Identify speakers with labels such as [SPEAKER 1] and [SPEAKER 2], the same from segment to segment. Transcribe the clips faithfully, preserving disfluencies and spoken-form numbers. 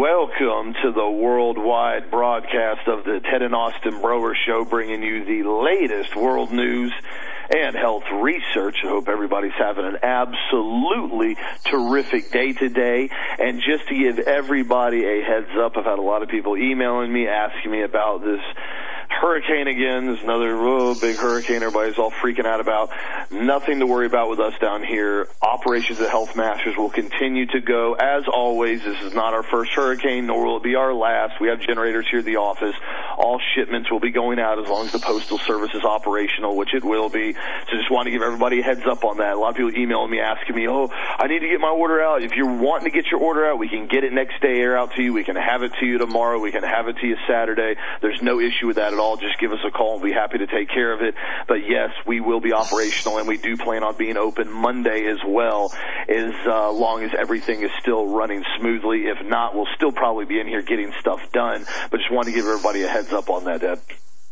[SPEAKER 1] welcome to the worldwide broadcast of the Ted and Austin Broer Show, bringing you the latest world news and health research. I hope everybody's having an absolutely terrific day today. And just to give everybody a heads up, I've had a lot of people emailing me, asking me about this hurricane again. There's another oh, big hurricane everybody's all freaking out about. Nothing to worry about with us down here. Operations at Health Masters will continue to go. As always, this is not our first hurricane, nor will it be our last. We have generators here at the office. All shipments will be going out as long as the Postal Service is operational, which it will be. So just want to give everybody a heads up on that. A lot of people emailing me asking me, oh, I need to get my order out. If you're wanting to get your order out, we can get it next day air out to you. We can have it to you tomorrow. We can have it to you Saturday. There's no issue with that at all. Just give us a call and we'll be happy to take care of it. But yes, we will be operational, and we do plan on being open Monday as well, as uh, long as everything is still running smoothly. If not, we'll still probably be in here getting stuff done. But just want to give everybody a heads up on that, Ed.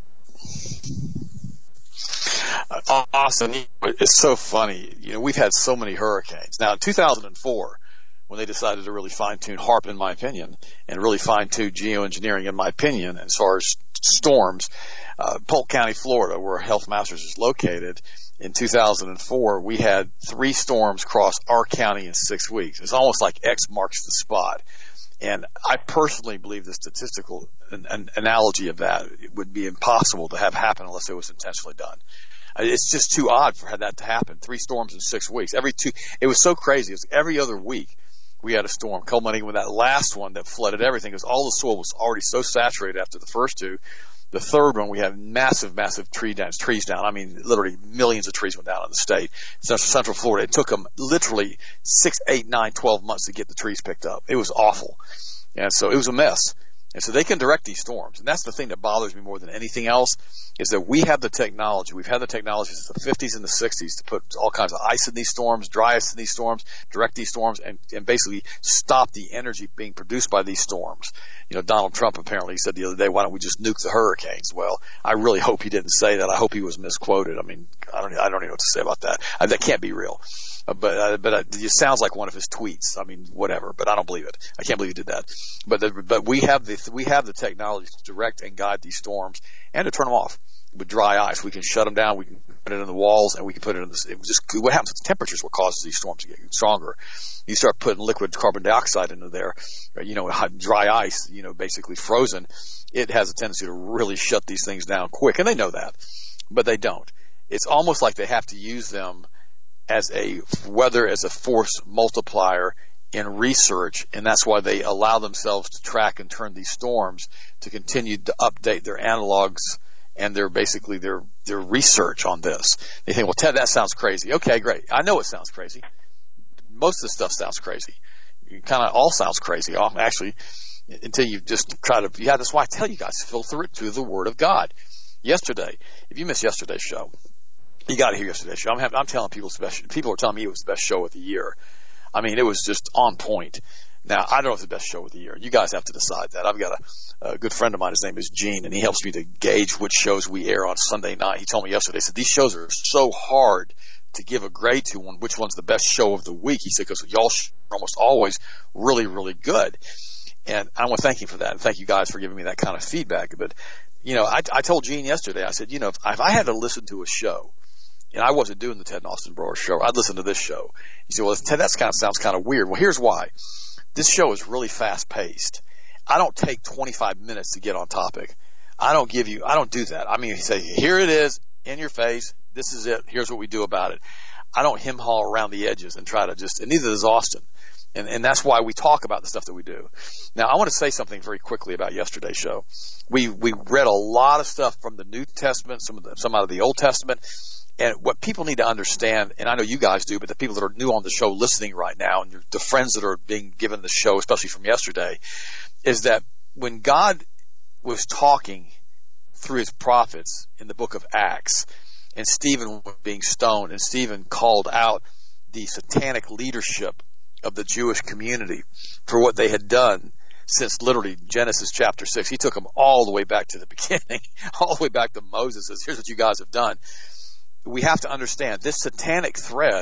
[SPEAKER 2] Awesome. It's so funny. You know, we've had so many hurricanes. Now, in two thousand four, when they decided to really fine-tune HAARP, in my opinion, and really fine-tune geoengineering, in my opinion, as far as storms, uh, Polk County, Florida, where Health Masters is located, in two thousand four, we had three storms cross our county in six weeks. It's almost like X marks the spot. And I personally believe the statistical an, an analogy of that would be impossible to have happen unless it was intentionally done. It's just too odd for that to happen. Three storms in six weeks. Every two, it was so crazy. It was every other week we had a storm, culminating with that last one that flooded everything because all the soil was already so saturated after the first two. The third one, we had massive, massive tree down, trees down. I mean, literally millions of trees went down in the state. Central, Central Florida, it took them literally six, eight, nine, twelve months to get the trees picked up. It was awful. And so it was a mess. And so they can direct these storms. And that's the thing that bothers me more than anything else, is that we have the technology. We've had the technology since the fifties and the sixties to put all kinds of ice in these storms, dry ice in these storms, direct these storms, and, and basically stop the energy being produced by these storms. You know, Donald Trump apparently said the other day, why don't we just nuke the hurricanes? Well, I really hope he didn't say that. I hope he was misquoted. I mean, I don't, I don't even know what to say about that. I, that can't be real. Uh, but uh, but uh, it sounds like one of his tweets. I mean, whatever. But I don't believe it. I can't believe he did that. But the, but we have the we have the technology to direct and guide these storms and to turn them off with dry ice. We can shut them down. We can put it in the walls, and we can put it in the. It was just what happens with the temperatures. What causes these storms to get stronger? You start putting liquid carbon dioxide into there. You know, dry ice. You know, basically frozen. It has a tendency to really shut these things down quick, and they know that, but they don't. It's almost like they have to use them as a weather as a force multiplier in research, and that's why they allow themselves to track and turn these storms to continue to update their analogs and their basically their their research on this. They think, well, Ted, that sounds crazy. Okay, great. I know it sounds crazy. Most of the stuff sounds crazy. It kind of all sounds crazy, actually, until you just try to. Yeah, that's why I tell you guys, filter it through the Word of God. Yesterday, if you missed yesterday's show, you got to hear yesterday's show. I'm, having, I'm telling people, special, people are telling me it was the best show of the year. I mean, it was just on point. Now, I don't know if it's the best show of the year. You guys have to decide that. I've got a, a good friend of mine. His name is Gene, and he helps me to gauge which shows we air on Sunday night. He told me yesterday, he said, these shows are so hard to give a grade to one, which one's the best show of the week. He said, because y'all are almost always really, really good. And I want to thank you for that. And thank you guys for giving me that kind of feedback. But, you know, I, I told Gene yesterday, I said, you know, if, if I had to listen to a show, and I wasn't doing the Ted and Austin Broer show, I'd listen to this show. He said, well, Ted, that kind of sounds kind of weird. Well, here's why. This show is really fast-paced. I don't take twenty-five minutes to get on topic. I don't give you – I don't do that. I mean, you say, here it is, in your face. This is it. Here's what we do about it. I don't hem-haw around the edges and try to just – and neither does Austin. And, and that's why we talk about the stuff that we do. Now, I want to say something very quickly about yesterday's show. We we read a lot of stuff from the New Testament, some of the, some out of the Old Testament. And what people need to understand, and I know you guys do, but the people that are new on the show listening right now, and the friends that are being given the show, especially from yesterday, is that when God was talking through his prophets in the book of Acts, and Stephen was being stoned, and Stephen called out the satanic leadership of the Jewish community for what they had done since literally Genesis chapter six. He took them all the way back to the beginning, all the way back to Moses. Says, here's what you guys have done. We have to understand this satanic thread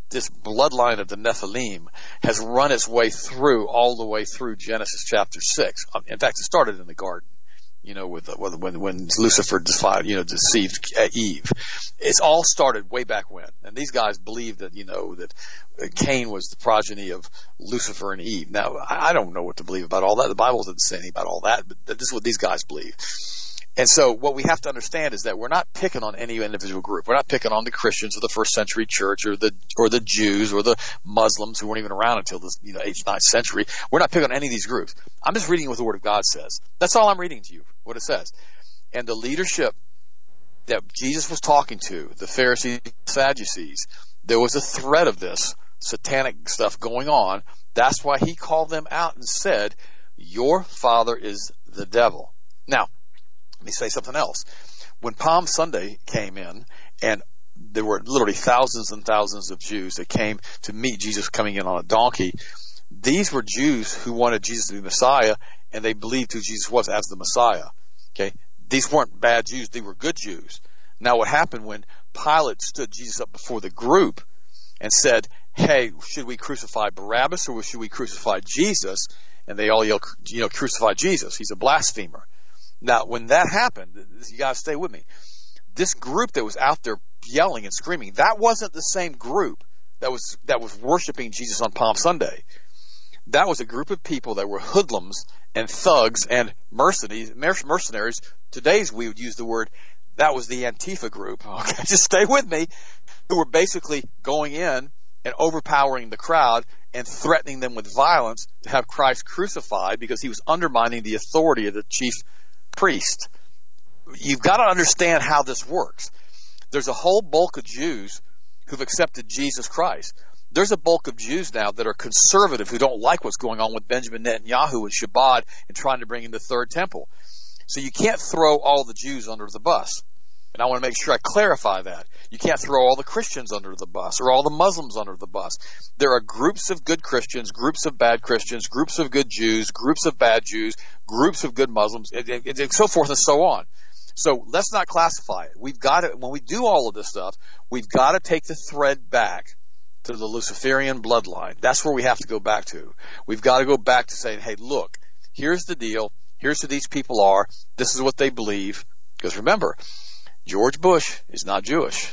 [SPEAKER 2] this bloodline of the Nephilim has run its way through, all the way through Genesis chapter six. In fact, it started in the garden, you know, with when when Lucifer defied, you know, deceived Eve. It's all started way back when. And these guys believe that, you know, that Cain was the progeny of Lucifer and Eve. Now, I don't know what to believe about all that. The Bible doesn't say anything about all that, but this is what these guys believe. And so what we have to understand is that we're not picking on any individual group. We're not picking on the Christians of the first century church or the or the Jews or the Muslims who weren't even around until the you know, eighth, ninth century. We're not picking on any of these groups. I'm just reading what the Word of God says. That's all I'm reading to you, what it says. And the leadership that Jesus was talking to, the Pharisees and Sadducees, there was a thread of this satanic stuff going on. That's why he called them out and said, your father is the devil. Now, let me say something else. When Palm Sunday came in, and there were literally thousands and thousands of Jews that came to meet Jesus coming in on a donkey, these were Jews who wanted Jesus to be Messiah, and they believed who Jesus was as the Messiah. Okay, these weren't bad Jews; they were good Jews. Now, what happened when Pilate stood Jesus up before the group and said, "Hey, should we crucify Barabbas or should we crucify Jesus?" And they all yelled, "You know, crucify Jesus. He's a blasphemer." Now, when that happened, you got to stay with me. This group that was out there yelling and screaming, that wasn't the same group that was that was worshiping Jesus on Palm Sunday. That was a group of people that were hoodlums and thugs and mercenaries. Mercenaries. Today's we would use the word. That was the Antifa group. Okay, just stay with me. Who were basically going in and overpowering the crowd and threatening them with violence to have Christ crucified because he was undermining the authority of the chief priest. You've got to understand how this works. There's a whole bulk of Jews who've accepted Jesus Christ. There's a bulk of Jews now that are conservative who don't like what's going on with Benjamin Netanyahu and Shabbat and trying to bring in the third temple. So you can't throw all the Jews under the bus. And I want to make sure I clarify that. You can't throw all the Christians under the bus or all the Muslims under the bus. There are groups of good Christians, groups of bad Christians, groups of good Jews, groups of bad Jews, groups of good Muslims, and, and, and so forth and so on. So let's not classify it. We've got to, when we do all of this stuff, we've got to take the thread back to the Luciferian bloodline. That's where we have to go back to. We've got to go back to saying, hey, look, here's the deal. Here's who these people are. This is what they believe. Because remember, George Bush is not Jewish.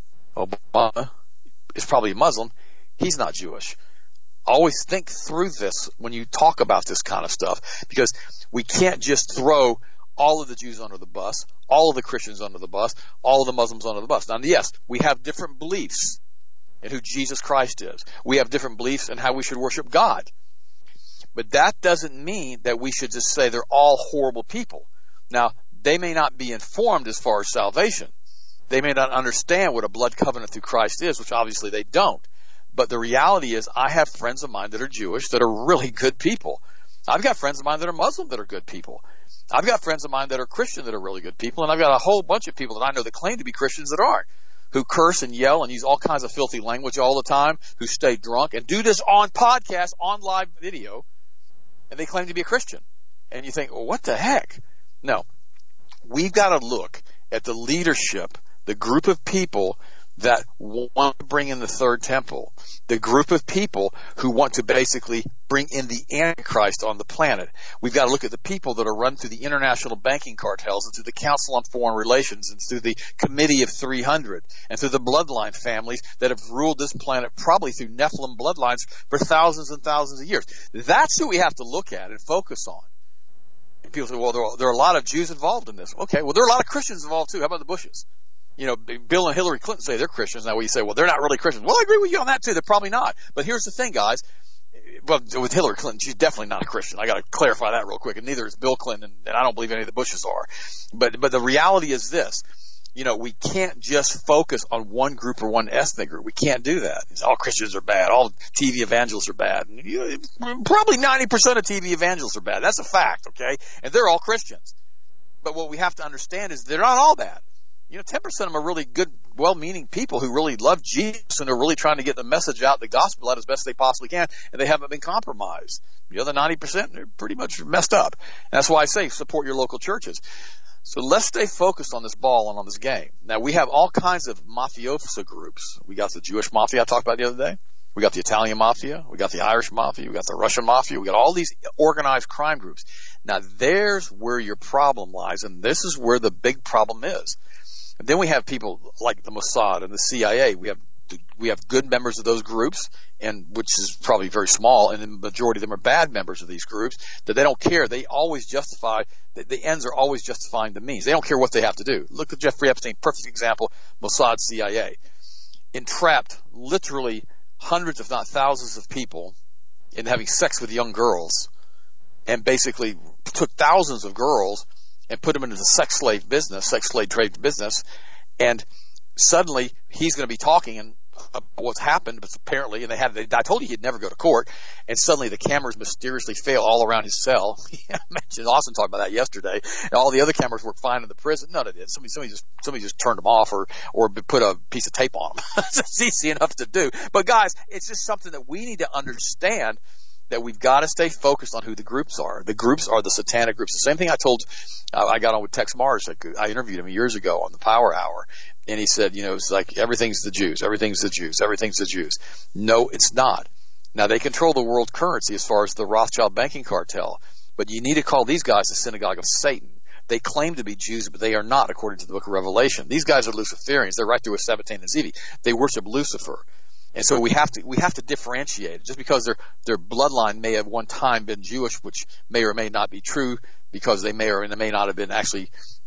[SPEAKER 2] Obama is probably a Muslim. He's not Jewish. Always think through this when you talk about this kind of stuff, because we can't just throw all of the Jews under the bus, all of the Christians under the bus, all of the Muslims under the bus. Now, yes, we have different beliefs in who Jesus Christ is. We have different beliefs in how we should worship God. But that doesn't mean that we should just say they're all horrible people. Now, they may not be informed as far as salvation. They may not understand what a blood covenant through Christ is, which obviously they don't. But the reality is, I have friends of mine that are Jewish that are really good people. I've got friends of mine that are Muslim that are good people. I've got friends of mine that are Christian that are really good people. And I've got a whole bunch of people that I know that claim to be Christians that aren't, who curse and yell and use all kinds of filthy language all the time, who stay drunk and do this on podcast, on live video, and they claim to be a Christian. And you think, well, what the heck? No. We've got to look at the leadership, the group of people that want to bring in the third temple, the group of people who want to basically bring in the Antichrist on the planet. We've got to look at the people that are run through the international banking cartels and through the Council on Foreign Relations and through the Committee of three hundred and through the bloodline families that have ruled this planet probably through Nephilim bloodlines for thousands and thousands of years. That's who we have to look at and focus on. People say, well, there are, there are a lot of Jews involved in this. Okay, well, there are a lot of Christians involved too. How about the Bushes? You know, Bill and Hillary Clinton say they're Christians. Now we say, well, they're not really Christians. Well, I agree with you on that too. They're probably not. But here's the thing, guys. Well, with Hillary Clinton, she's definitely not a Christian. I got to clarify that real quick. And neither is Bill Clinton, and I don't believe any of the Bushes are. But but the reality is this. You know, we can't just focus on one group or one ethnic group. We can't do that. It's, all Christians are bad. All T V evangelists are bad. And, you know, probably ninety percent of T V evangelists are bad. That's a fact, okay? And they're all Christians. But what we have to understand is they're not all bad. You know, ten percent of them are really good, well-meaning people who really love Jesus and are really trying to get the message out, the gospel out as best they possibly can, and they haven't been compromised. The other ninety percent, they're pretty much messed up. And that's why I say support your local churches. So let's stay focused on this ball and on this game. Now, we have all kinds of mafioso groups. We got the Jewish mafia I talked about the other day. We got the Italian mafia. We got the Irish mafia. We got the Russian mafia. We got all these organized crime groups. Now, there's where your problem lies, and this is where the big problem is. And then we have people like the Mossad and the C I A. We have we have good members of those groups, and which is probably very small, and the majority of them are bad members of these groups, that they don't care. They always justify, the, the ends are always justifying the means. They don't care what they have to do. Look at Jeffrey Epstein, perfect example, Mossad, C I A. Entrapped literally hundreds, if not thousands of people in having sex with young girls, and basically took thousands of girls and put them into the sex slave business, sex slave trade business, and suddenly he's going to be talking and about what's happened, but apparently, and they had, they, I told you he'd never go to court, and suddenly the cameras mysteriously fail all around his cell. I mentioned Austin talked about that yesterday, and all the other cameras work fine in the prison. None of it. Somebody, somebody just, somebody just turned them off, or, or put a piece of tape on them. It's easy enough to do. But guys, it's just something that we need to understand, that we've got to stay focused on who the groups are. The groups are the satanic groups. The same thing I told, uh, I got on with Tex Mars. I interviewed him years ago on the Power Hour. And he said, you know, it's like everything's the Jews, everything's the Jews, everything's the Jews. No, it's not. Now, they control the world currency as far as the Rothschild banking cartel. But you need to call these guys the synagogue of Satan. They claim to be Jews, but they are not, according to the book of Revelation. These guys are Luciferians. They're right there with Sabbatain and Zevi. They worship Lucifer. And so we have to we have to differentiate. Just because their their bloodline may have one time been Jewish, which may or may not be true, because they may or may not have been actually.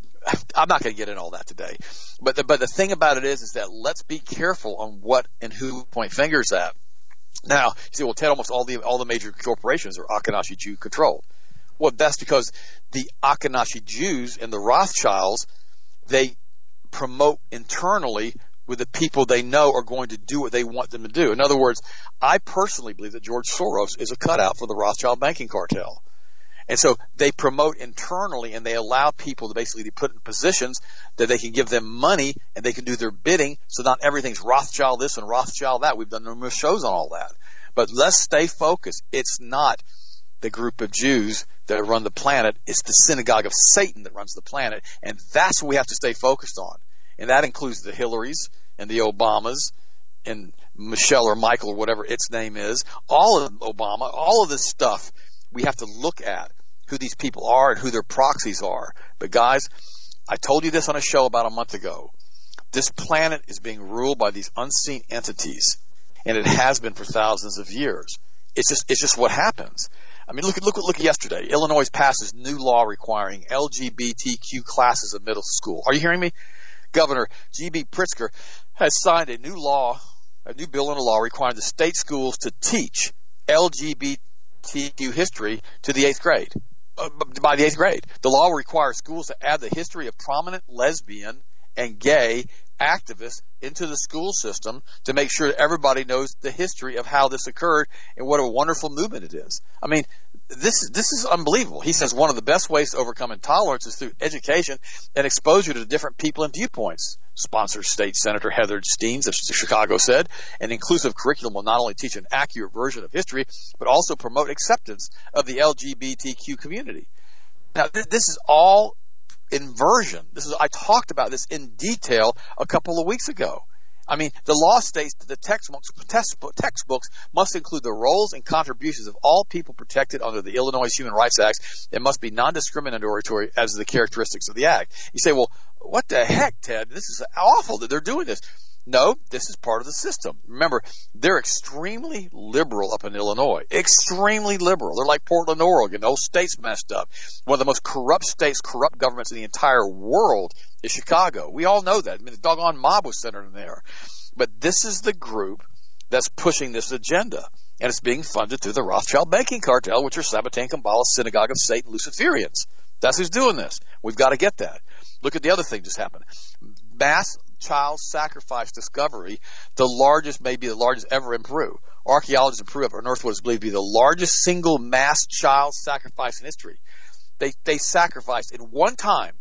[SPEAKER 2] I'm not going to get into all that today. But the, but the thing about it is, is that let's be careful on what and who point fingers at. Now, you say, well, Ted, almost all the all the major corporations are Ashkenazi Jew controlled. Well, that's because the Ashkenazi Jews and the Rothschilds, they promote internally with the people they know are going to do what they want them to do. In other words, I personally believe that George Soros is a cutout for the Rothschild banking cartel. And so they promote internally, and they allow people to basically be put in positions that they can give them money and they can do their bidding. So not everything's Rothschild this and Rothschild that. We've done numerous shows on all that. But let's stay focused. It's not the group of Jews that run the planet. It's the synagogue of Satan that runs the planet. And that's what we have to stay focused on. And that includes the Hillarys and the Obamas and Michelle or Michael or whatever its name is. All of Obama, all of this stuff we have to look at who these people are and who their proxies are. But guys, I told you this on a show about a month ago. This planet is being ruled by these unseen entities, and it has been for thousands of years. It's just it's just what happens. I mean, look at look at look at yesterday. Illinois passes new law requiring L G B T Q classes in middle school. Are you hearing me? Governor G B Pritzker has signed a new law, a new bill into law requiring the state schools to teach L G B T Q history to the eighth grade. Uh, by the eighth grade. The law will require schools to add the history of prominent lesbian and gay activists into the school system to make sure that everybody knows the history of how this occurred and what a wonderful movement it is. I mean, this, this is unbelievable. He says one of the best ways to overcome intolerance is through education and exposure to different people and viewpoints. Sponsor State Senator Heather Steens of Chicago said, an inclusive curriculum will not only teach an accurate version of history, but also promote acceptance of the L G B T Q community. Now, th- this is all inversion. This is I talked about this in detail a couple of weeks ago. I mean, the law states that the textbooks, textbooks must include the roles and contributions of all people protected under the Illinois Human Rights Act and must be non-discriminatory as the characteristics of the act. You say, well, what the heck, Ted? This is awful that they're doing this. No, this is part of the system. Remember, they're extremely liberal up in Illinois. Extremely liberal. They're like Portland, Oregon. The whole state's messed up. One of the most corrupt states, corrupt governments in the entire world is Chicago. We all know that. I mean, the doggone mob was centered in there. But this is the group that's pushing this agenda. And it's being funded through the Rothschild banking cartel, which are Sabbatain, Kabbalah, Synagogue of Satan, Luciferians. That's who's doing this. We've got to get that. Look at the other thing just happened. Mass child sacrifice discovery, the largest, maybe the largest ever in Peru. Archaeologists in Peru have unearthed what is believed to be the largest single mass child sacrifice in history. They, they sacrificed in one time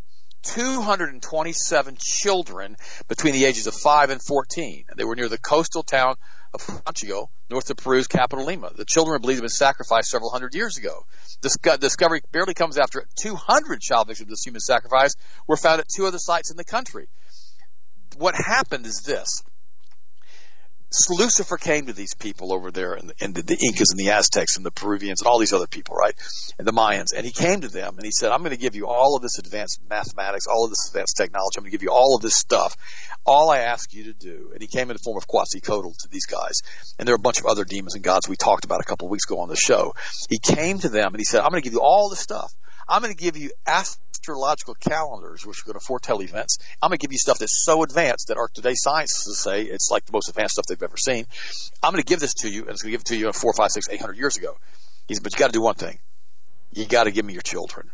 [SPEAKER 2] two hundred twenty-seven children between the ages of five and fourteen. And they were near the coastal town of Huanchaco, north of Peru's capital, Lima. The children are believed to have been sacrificed several hundred years ago. This discovery barely comes after two hundred child victims of this human sacrifice were found at two other sites in the country. What happened is this. Lucifer came to these people over there, and, and the, the Incas and the Aztecs and the Peruvians and all these other people, right, and the Mayans. And he came to them and he said, I'm going to give you all of this advanced mathematics, all of this advanced technology. I'm going to give you all of this stuff. All I ask you to do, and he came in the form of Quetzalcoatl to these guys, and there are a bunch of other demons and gods we talked about a couple of weeks ago on the show. He came to them and he said, I'm going to give you all this stuff. I'm going to give you astrological calendars, which are going to foretell events. I'm going to give you stuff that's so advanced that our today's scientists say it's like the most advanced stuff they've ever seen. I'm going to give this to you, and it's going to give it to you in four, five, six, eight hundred years ago. He said, but you got to do one thing. You got to give me your children.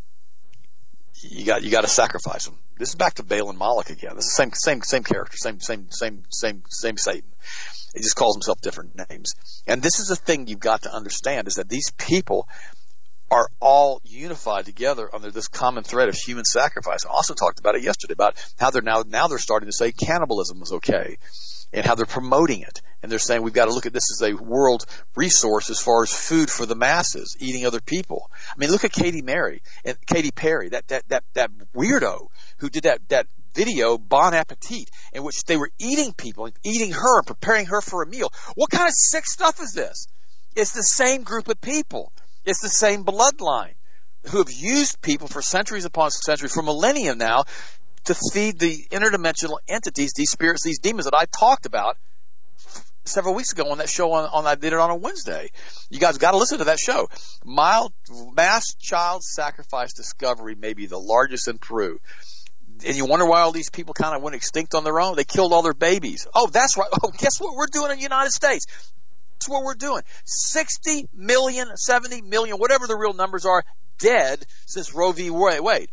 [SPEAKER 2] You got you got to sacrifice them. This is back to Baal and Moloch again. This is the same same same character, same same same same same Satan. He just calls himself different names. And this is the thing you've got to understand, is that these people are all unified together under this common thread of human sacrifice. I also talked about it yesterday, about how they're now, now they're starting to say cannibalism is okay, and how they're promoting it. And they're saying we've got to look at this as a world resource as far as food for the masses, eating other people. I mean, look at Katy Perry, and Katy Perry, that, that, that, that weirdo who did that, that video, Bon Appetit, in which they were eating people, eating her, and preparing her for a meal. What kind of sick stuff is this? It's the same group of people. It's the same bloodline who have used people for centuries upon centuries, for millennia now, to feed the interdimensional entities, these spirits, these demons that I talked about several weeks ago on that show on, on I did it on a Wednesday. You guys got to listen to that show. Mild mass child sacrifice discovery may be the largest in Peru. And you wonder why all these people kind of went extinct on their own? They killed all their babies. Oh, that's right. Oh, guess what we're doing in the United States? That's what we're doing. sixty million, seventy million, whatever the real numbers are, dead since Roe v. Wade.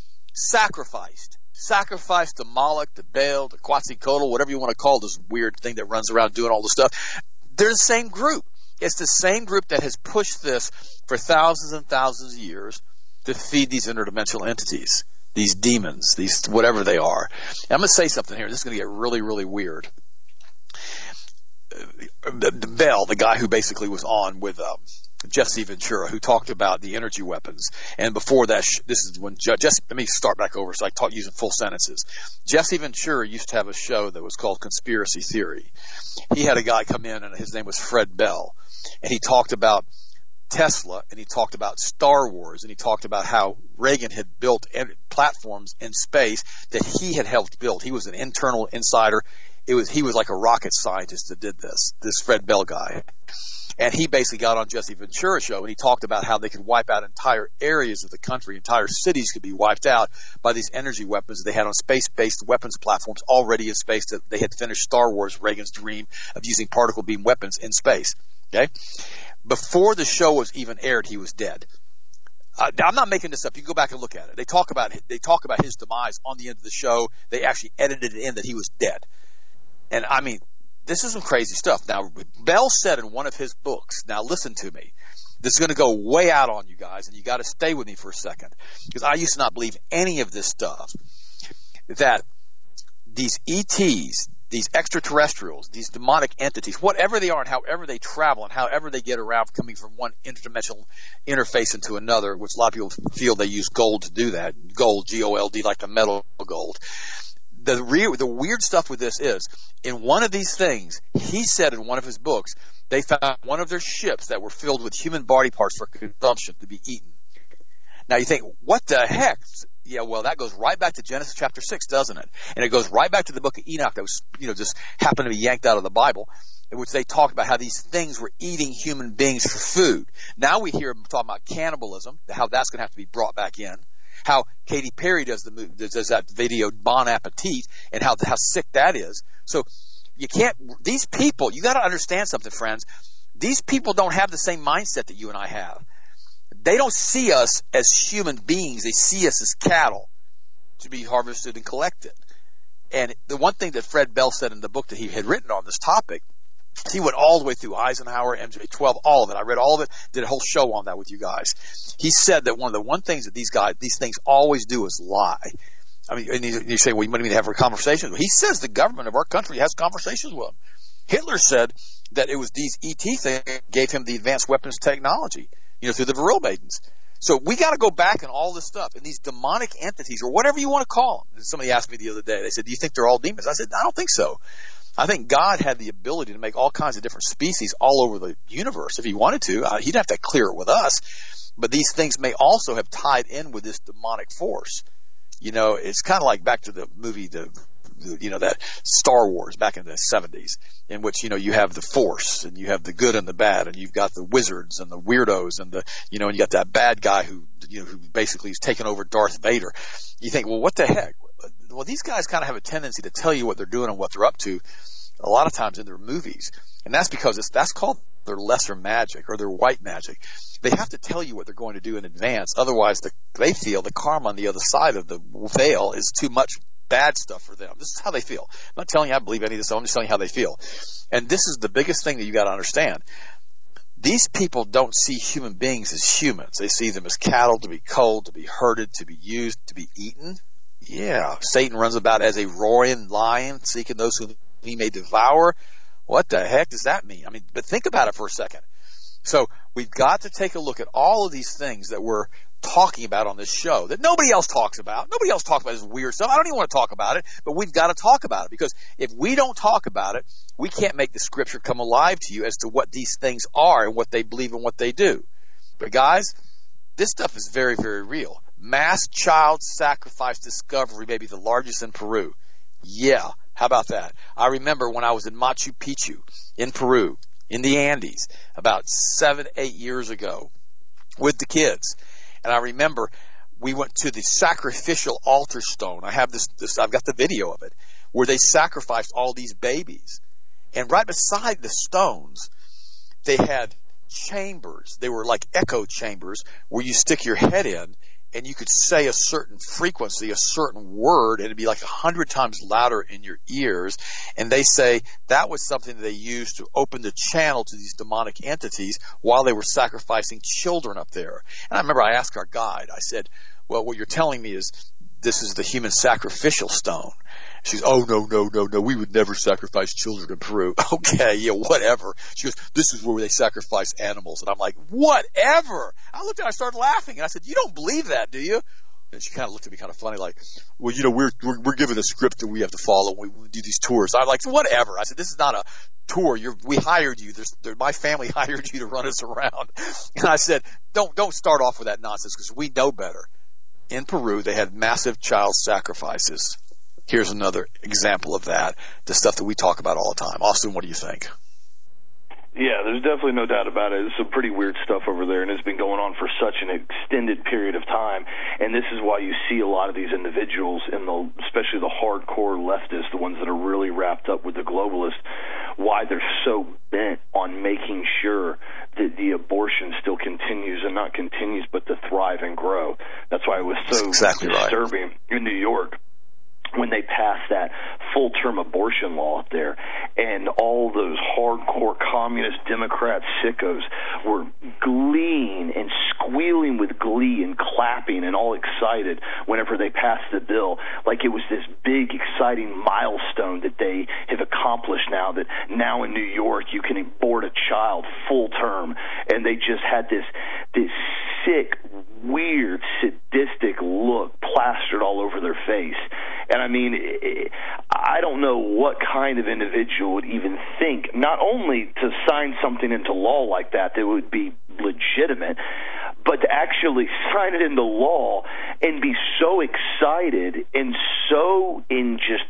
[SPEAKER 2] Sacrificed. Sacrificed to Moloch, to Baal, to Quetzalcoatl, whatever you want to call this weird thing that runs around doing all this stuff. They're the same group. It's the same group that has pushed this for thousands and thousands of years to feed these interdimensional entities, these demons, these whatever they are. And I'm going to say something here. This is going to get really, really weird. Bell, the guy who basically was on with um, Jesse Ventura, who talked about the energy weapons, and before that, this is when Je- Jesse. Let me start back over, so I taught using full sentences. Jesse Ventura used to have a show that was called Conspiracy Theory. He had a guy come in, and his name was Fred Bell, and he talked about Tesla, and he talked about Star Wars, and he talked about how Reagan had built platforms in space that he had helped build. He was an internal insider. It was he was like a rocket scientist that did this, this Fred Bell guy. And he basically got on Jesse Ventura's show, and he talked about how they could wipe out entire areas of the country, entire cities could be wiped out by these energy weapons they had on space-based weapons platforms already in space. That they had finished Star Wars, Reagan's dream of using particle beam weapons in space. Okay, before the show was even aired, he was dead. Uh, I'm not making this up. You can go back and look at it. They talk about they talk about his demise on the end of the show. They actually edited it in that he was dead. And I mean, this is some crazy stuff. Now, Bell said in one of his books, now listen to me, this is going to go way out on you guys, and you got to stay with me for a second, because I used to not believe any of this stuff, that these E Ts, these extraterrestrials, these demonic entities, whatever they are and however they travel and however they get around coming from one interdimensional interface into another, which a lot of people feel they use gold to do that, gold, G O L D, like the metal gold. The, re- the weird stuff with this is, in one of these things, he said in one of his books, they found one of their ships that were filled with human body parts for consumption to be eaten. Now you think, what the heck? Yeah, well, that goes right back to Genesis chapter six, doesn't it? And it goes right back to the book of Enoch that was, you know, just happened to be yanked out of the Bible, in which they talked about how these things were eating human beings for food. Now we hear them talking about cannibalism, how that's going to have to be brought back in. How Katy Perry does the does that video Bon Appetit, and how how sick that is. So you can't. These people, you got to understand something, friends. These people don't have the same mindset that you and I have. They don't see us as human beings. They see us as cattle to be harvested and collected. And the one thing that Fred Bell said in the book that he had written on this topic, he went all the way through Eisenhower, M J twelve, all of it. I read all of it, did a whole show on that with you guys. He said that one of the one things that these guys, these things always do is lie. I mean, and you, you say, well, you might even have a conversation. He says the government of our country has conversations with him. Hitler said that it was these E T things that gave him the advanced weapons technology, you know, through the Vril Maidens. So we got to go back and all this stuff and these demonic entities or whatever you want to call them. Somebody asked me the other day, they said, do you think they're all demons? I said, I don't think so. I think God had the ability to make all kinds of different species all over the universe if he wanted to. Uh, he'd have to clear it with us. But these things may also have tied in with this demonic force. You know, it's kind of like back to the movie, the, the you know, that Star Wars back in the seventies, in which, you know, you have the Force and you have the good and the bad, and you've got the wizards and the weirdos and the, you know, and you got that bad guy who, you know, who basically is taking over Darth Vader. You think, well, what the heck? Well, these guys kind of have a tendency to tell you what they're doing and what they're up to a lot of times in their movies. And that's because it's, that's called their lesser magic or their white magic. They have to tell you what they're going to do in advance. Otherwise, the, they feel the karma on the other side of the veil is too much bad stuff for them. This is how they feel. I'm not telling you I believe any of this. I'm just telling you how they feel. And this is the biggest thing that you got to understand. These people don't see human beings as humans. They see them as cattle to be culled, to be herded, to be used, to be eaten. Yeah, Satan runs about as a roaring lion, seeking those whom he may devour. What the heck does that mean? I mean, but think about it for a second. So we've got to take a look at all of these things that we're talking about on this show that nobody else talks about. Nobody else talks about this weird stuff. I don't even want to talk about it, but we've got to talk about it, because if we don't talk about it, we can't make the scripture come alive to you as to what these things are and what they believe and what they do. But guys, this stuff is very, very real. Mass child sacrifice discovery may be the largest in Peru. Yeah, how about that? I remember when I was in Machu Picchu in Peru, in the Andes, about seven, eight years ago with the kids. And I remember we went to the sacrificial altar stone. I have this, this, I've got the video of it, where they sacrificed all these babies. And right beside the stones, they had chambers. They were like echo chambers where you stick your head in and you could say a certain frequency, a certain word, and it'd be like a hundred times louder in your ears. And they say that was something that they used to open the channel to these demonic entities while they were sacrificing children up there. And I remember I asked our guide, I said, well, what you're telling me is this is the human sacrificial stone. She's, oh, no, no, no, no, we would never sacrifice children in Peru. Okay, yeah, whatever. She goes, this is where they sacrifice animals. And I'm like, whatever. I looked at her, I started laughing, and I said, you don't believe that, do you? And she kind of looked at me kind of funny, like, well, you know, we're we're, we're given a script that we have to follow when we do these tours. I'm like, whatever. I said, this is not a tour. You're, we hired you. There's, there, my family hired you to run us around. And I said, don't don't start off with that nonsense, because we know better. In Peru, they had massive child sacrifices. Here's another example of that, the stuff that we talk about all the time. Austin, what do you think?
[SPEAKER 1] Yeah, there's definitely no doubt about it. There's some pretty weird stuff over there, and it's been going on for such an extended period of time. And this is why you see a lot of these individuals, in the, especially the hardcore leftists, the ones that are really wrapped up with the globalists, why they're so bent on making sure that the abortion still continues, and not continues, but to thrive and grow. That's why it was so
[SPEAKER 2] exactly
[SPEAKER 1] disturbing
[SPEAKER 2] right.
[SPEAKER 1] in New York when they passed that full-term abortion law up there, and all those hardcore communist Democrat sickos were gleeing and squealing with glee and clapping and all excited whenever they passed the bill, like it was this big, exciting milestone that they have accomplished now, that now in New York you can abort a child full-term, and they just had this, this sick, weird, sadistic look plastered all over their face. And I mean, I don't know what kind of individual would even think, not only to sign something into law like that that would be legitimate, but to actually sign it into law and be so excited and so in just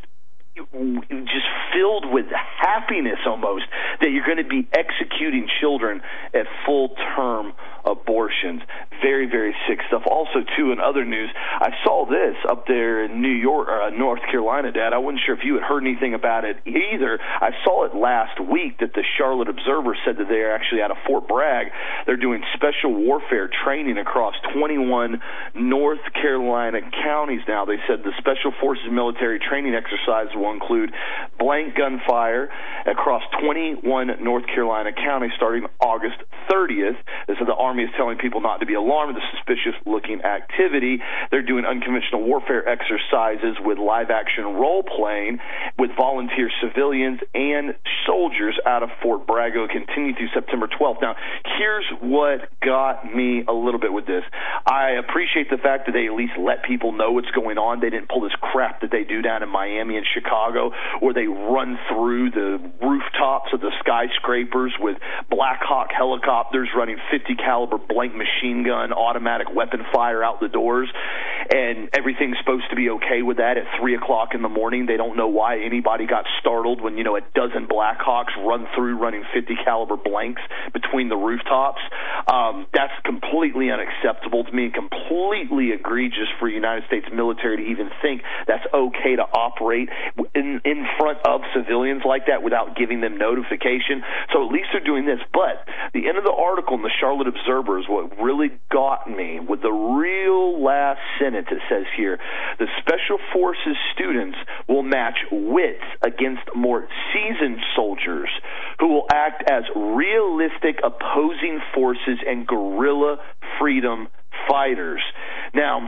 [SPEAKER 1] just filled with happiness almost that you're going to be executing children at full-term abortions. Very, very sick stuff. Also, too, in other news, I saw this up there in New York, or uh, North Carolina, Dad. I wasn't sure if you had heard anything about it either. I saw it last week that the Charlotte Observer said that they're actually out of Fort Bragg. They're doing special warfare training across twenty-one North Carolina counties now. They said the Special Forces military training exercise will include blank gunfire across twenty-one North Carolina counties starting August thirtieth. They said the Army is telling people not to be alarmed at the suspicious-looking activity. They're doing unconventional warfare exercises with live-action role-playing with volunteer civilians and soldiers out of Fort Bragg. Continue through September twelfth. Now, here's what got me a little bit with this. I appreciate the fact that they at least let people know what's going on. They didn't pull this crap that they do down in Miami and Chicago, where they run through the rooftops of the skyscrapers with Black Hawk helicopters running fifty caliber blank machine gun, automatic weapon fire out the doors, and everything's supposed to be okay with that at three o'clock in the morning. They don't know why anybody got startled when, you know, a dozen Black Hawks run through running fifty caliber blanks between the rooftops. Um, that's completely unacceptable to me and completely egregious for the United States military to even think that's okay to operate in, in front of civilians like that without giving them notification. So at least they're doing this. But the end of the article in the Charlotte Observer is what really got me with the real last sentence. It says here, the Special Forces students will match wits against more seasoned soldiers who will act as realistic opposing forces and guerrilla freedom fighters. Now,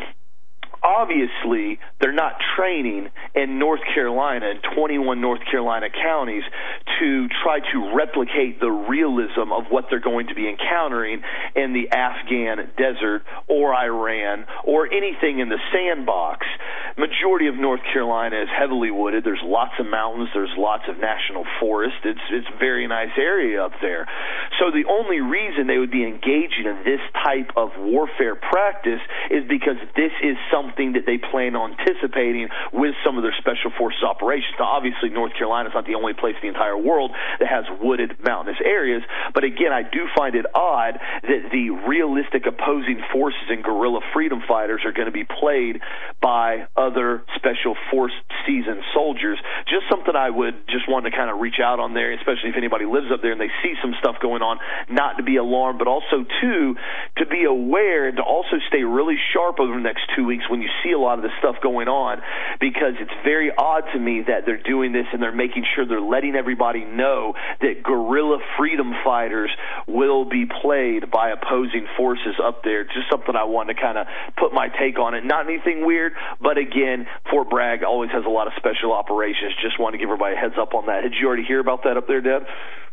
[SPEAKER 1] obviously, they're not training in North Carolina, in twenty-one North Carolina counties, to try to replicate the realism of what they're going to be encountering in the Afghan desert or Iran or anything in the sandbox. Majority of North Carolina is heavily wooded. There's lots of mountains. There's lots of national forest. It's it's a very nice area up there. So the only reason they would be engaging in this type of warfare practice is because this is something that they plan on anticipating with some of their special forces operations. Now, obviously, North Carolina is not the only place in the entire world that has wooded mountainous areas, but again, I do find it odd that the realistic opposing forces and guerrilla freedom fighters are going to be played by other special force seasoned soldiers. Just something I would just want to kind of reach out on there, especially if anybody lives up there and they see some stuff going on, not to be alarmed, but also, too, to be aware and to also stay really sharp over the next two weeks when you see a lot of this stuff going on, because it's very odd to me that they're doing this and they're making sure they're letting everybody know that guerrilla freedom fighters will be played by opposing forces up there. Just something I wanted to kind of put my take on it. Not anything weird, but again, Fort Bragg always has a lot of special operations. Just want to give everybody a heads up on that. Did you already hear about that up there, Deb?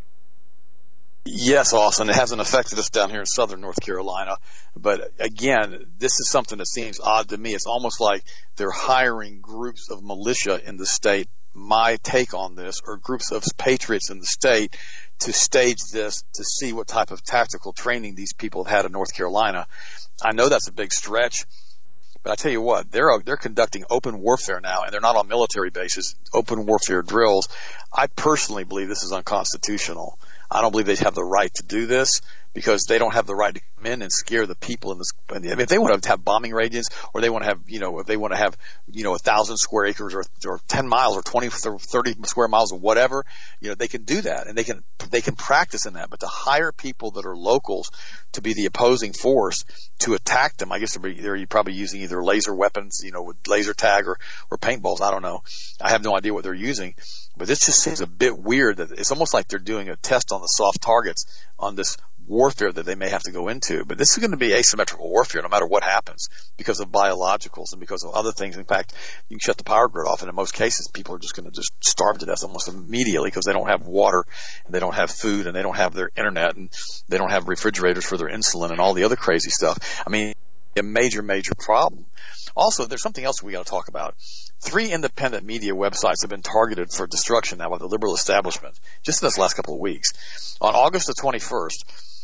[SPEAKER 2] Yes, Austin. It hasn't affected us down here in southern North Carolina. But again, this is something that seems odd to me. It's almost like they're hiring groups of militia in the state. My take on this, or groups of patriots in the state, to stage this to see what type of tactical training these people have had in North Carolina. I know that's a big stretch, but I tell you what, they're they're conducting open warfare now, and they're not on military bases, open warfare drills. I personally believe this is unconstitutional. I don't believe they have the right to do this, because they don't have the right to come in and scare the people in this. I mean, if they want to have bombing ranges, or they want to have, you know, if they want to have, you know, a thousand square acres or, or ten miles or twenty, thirty square miles or whatever, you know, they can do that, and they can, they can practice in that. But to hire people that are locals to be the opposing force to attack them, I guess they're, they're probably using either laser weapons, you know, with laser tag or, or paintballs. I don't know. I have no idea what they're using. But this just seems a bit weird that it's almost like they're doing a test on the soft targets on this warfare that they may have to go into. But this is going to be asymmetrical warfare no matter what happens, because of biologicals and because of other things. In fact, you can shut the power grid off, and in most cases, people are just going to just starve to death almost immediately because they don't have water, and they don't have food, and they don't have their internet, and they don't have refrigerators for their insulin and all the other crazy stuff. I mean, a major, major problem. Also, there's something else we got to talk about. Three independent media websites have been targeted for destruction now by the liberal establishment just in this last couple of weeks. On August the twenty-first,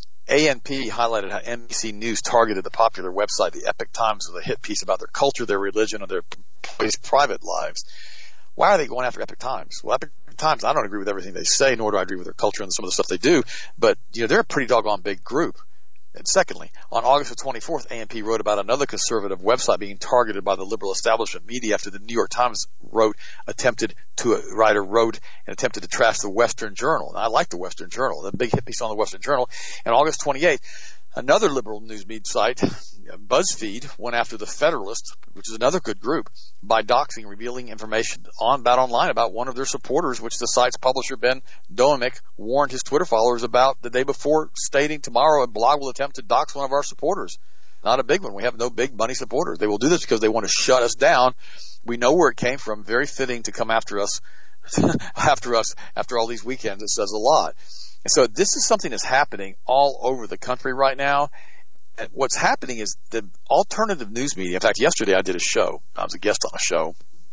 [SPEAKER 2] A N P highlighted how N B C News targeted the popular website, the Epoch Times, with a hit piece about their culture, their religion, and their private lives. Why are they going after Epoch Times? Well, Epoch Times, I don't agree with everything they say, nor do I agree with their culture and some of the stuff they do, but you know, they're a pretty doggone big group. And secondly, on August the twenty-fourth, A N P wrote about another conservative website being targeted by the liberal establishment media after the New York Times wrote, attempted to, a writer wrote and attempted to trash the Western Journal. And I like the Western Journal, the big hit piece on the Western Journal. And August twenty-eighth, Another liberal news media site, BuzzFeed, went after the Federalist, which is another good group, by doxing, revealing information on Bat Online about one of their supporters, which the site's publisher, Ben Domenech, warned his Twitter followers about the day before, stating, tomorrow a blog will attempt to dox one of our supporters. Not a big one. We have no big money supporters. They will do this because they want to shut us down. We know where it came from. Very fitting to come after us, after us, after all these weekends. It says a lot. And so this is something that's happening all over the country right now. And what's happening is the alternative news media. In fact, yesterday I did a show. I was a guest on a show.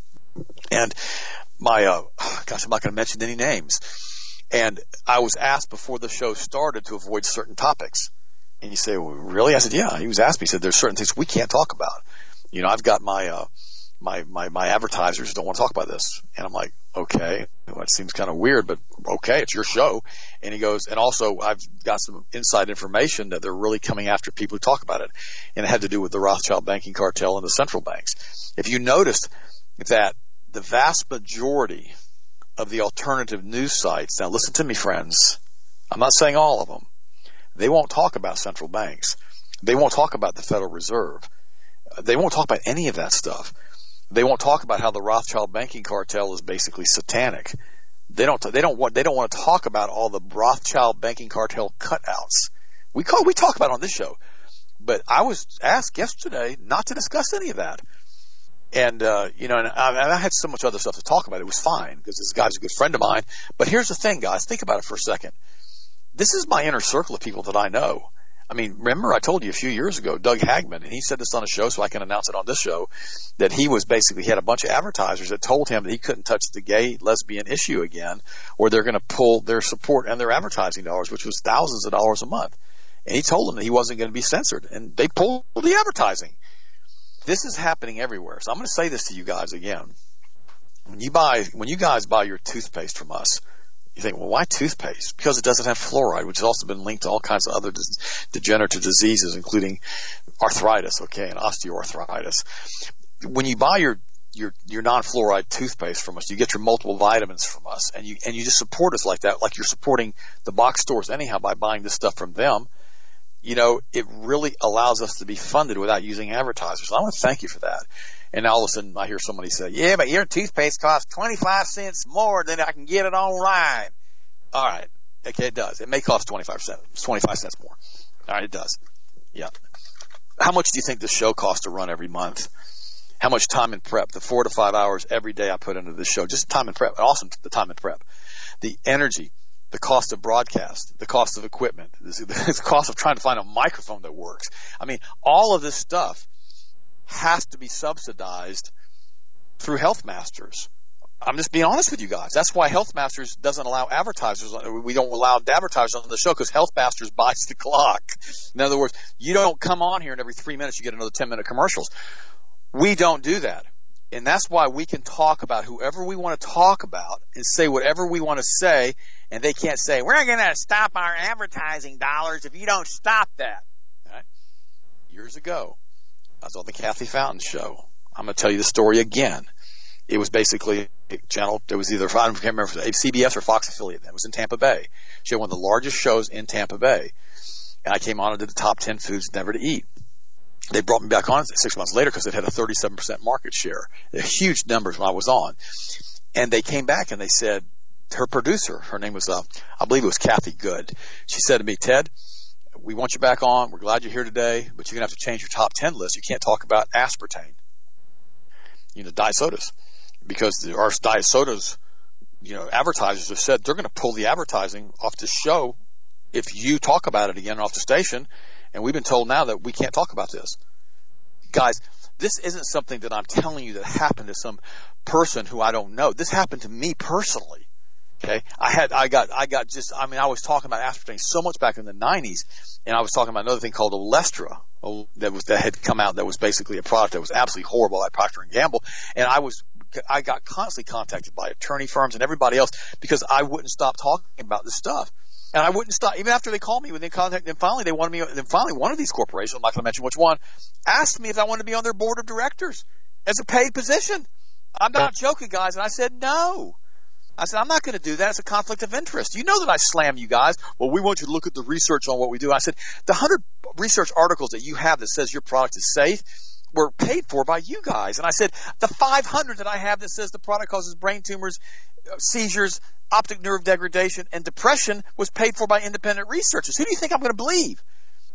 [SPEAKER 2] And my, uh, gosh, I'm not going to mention any names. And I was asked before the show started to avoid certain topics. And you say, well, really? I said, yeah. He was asked me, he said, there's certain things we can't talk about. You know, I've got my, uh, my, my, my advertisers don't want to talk about this. And I'm like, okay, well, it seems kind of weird, but okay, it's your show. And he goes, and also I've got some inside information that they're really coming after people who talk about it. And it had to do with the Rothschild banking cartel and the central banks. If you noticed that the vast majority of the alternative news sites, now listen to me, friends, I'm not saying all of them, they won't talk about central banks. They won't talk about the Federal Reserve. They won't talk about any of that stuff. They won't talk about how the Rothschild banking cartel is basically satanic. They don't. They don't want. They don't want to talk about all the Rothschild banking cartel cutouts. We call. We talk about it on this show, but I was asked yesterday not to discuss any of that. And uh, you know, and I, I had so much other stuff to talk about. It was fine because this guy's a good friend of mine. But here's the thing, guys. Think about it for a second. This is my inner circle of people that I know. I mean, remember I told you a few years ago, Doug Hagman, and he said this on a show, so I can announce it on this show, that he was basically, he had a bunch of advertisers that told him that he couldn't touch the gay lesbian issue again, or they're going to pull their support and their advertising dollars, which was thousands of dollars a month. And he told them that he wasn't going to be censored, and they pulled the advertising. This is happening everywhere. So I'm going to say this to you guys again. When you buy, when you guys buy your toothpaste from us, you think, well, why toothpaste? Because it doesn't have fluoride, which has also been linked to all kinds of other dis- degenerative diseases, including arthritis, okay, and osteoarthritis. When you buy your, your, your non-fluoride toothpaste from us, you get your multiple vitamins from us, and you, and you just support us like that, like you're supporting the box stores anyhow by buying this stuff from them. You know, it really allows us to be funded without using advertisers. So I want to thank you for that. And now all of a sudden I hear somebody say, yeah, but your toothpaste costs twenty-five cents more than I can get it online. All right. Okay, it does. It may cost twenty-five cents, twenty-five cents more. All right, it does. Yeah. How much do you think this show costs to run every month? How much time and prep? The four to five hours every day I put into this show. Just time and prep. Awesome, the time and prep. The energy, the cost of broadcast, the cost of equipment, the cost of trying to find a microphone that works. I mean, all of this stuff has to be subsidized through Health Masters. I'm just being honest with you guys. That's why Health Masters doesn't allow advertisers. We don't allow advertisers on the show because Health Masters buys the clock. In other words, you don't come on here and every three minutes you get another ten minute commercials. We don't do that. And that's why we can talk about whoever we want to talk about and say whatever we want to say, and they can't say, we're going to stop our advertising dollars if you don't stop that. Right? Years ago, I was on the Kathy Fountain show. I'm going to tell you the story again. It was basically a channel. It was either, I don't remember if it was a C B S or Fox affiliate. It was in Tampa Bay. She had one of the largest shows in Tampa Bay. And I came on and did the top ten foods never to eat. They brought me back on six months later because it had a thirty-seven percent market share. They're huge numbers when I was on. And they came back and they said, her producer, her name was, uh, I believe it was Kathy Good. She said to me, Ted, we want you back on. We're glad you're here today, but you're going to have to change your top ten list. You can't talk about aspartame, you know, diet sodas, because our diet sodas, you know, advertisers have said they're going to pull the advertising off the show if you talk about it again off the station. And we've been told now that we can't talk about this. Guys, this isn't something that I'm telling you that happened to some person who I don't know. This happened to me personally. Okay, I had, I got, I got just, I mean, I was talking about aspartame so much back in the nineties, and I was talking about another thing called Olestra that was that had come out that was basically a product that was absolutely horrible at Procter and Gamble, and I was, I got constantly contacted by attorney firms and everybody else because I wouldn't stop talking about this stuff, and I wouldn't stop even after they called me when they contacted. And finally, they wanted me. Then finally, one of these corporations, I'm not going to mention which one, asked me if I wanted to be on their board of directors as a paid position. I'm not joking, guys, and I said no. I said, I'm not going to do that. It's a conflict of interest. You know that I slam you guys. Well, we want you to look at the research on what we do. I said, the one hundred research articles that you have that says your product is safe were paid for by you guys. And I said, the five hundred that I have that says the product causes brain tumors, seizures, optic nerve degradation, and depression was paid for by independent researchers. Who do you think I'm going to believe?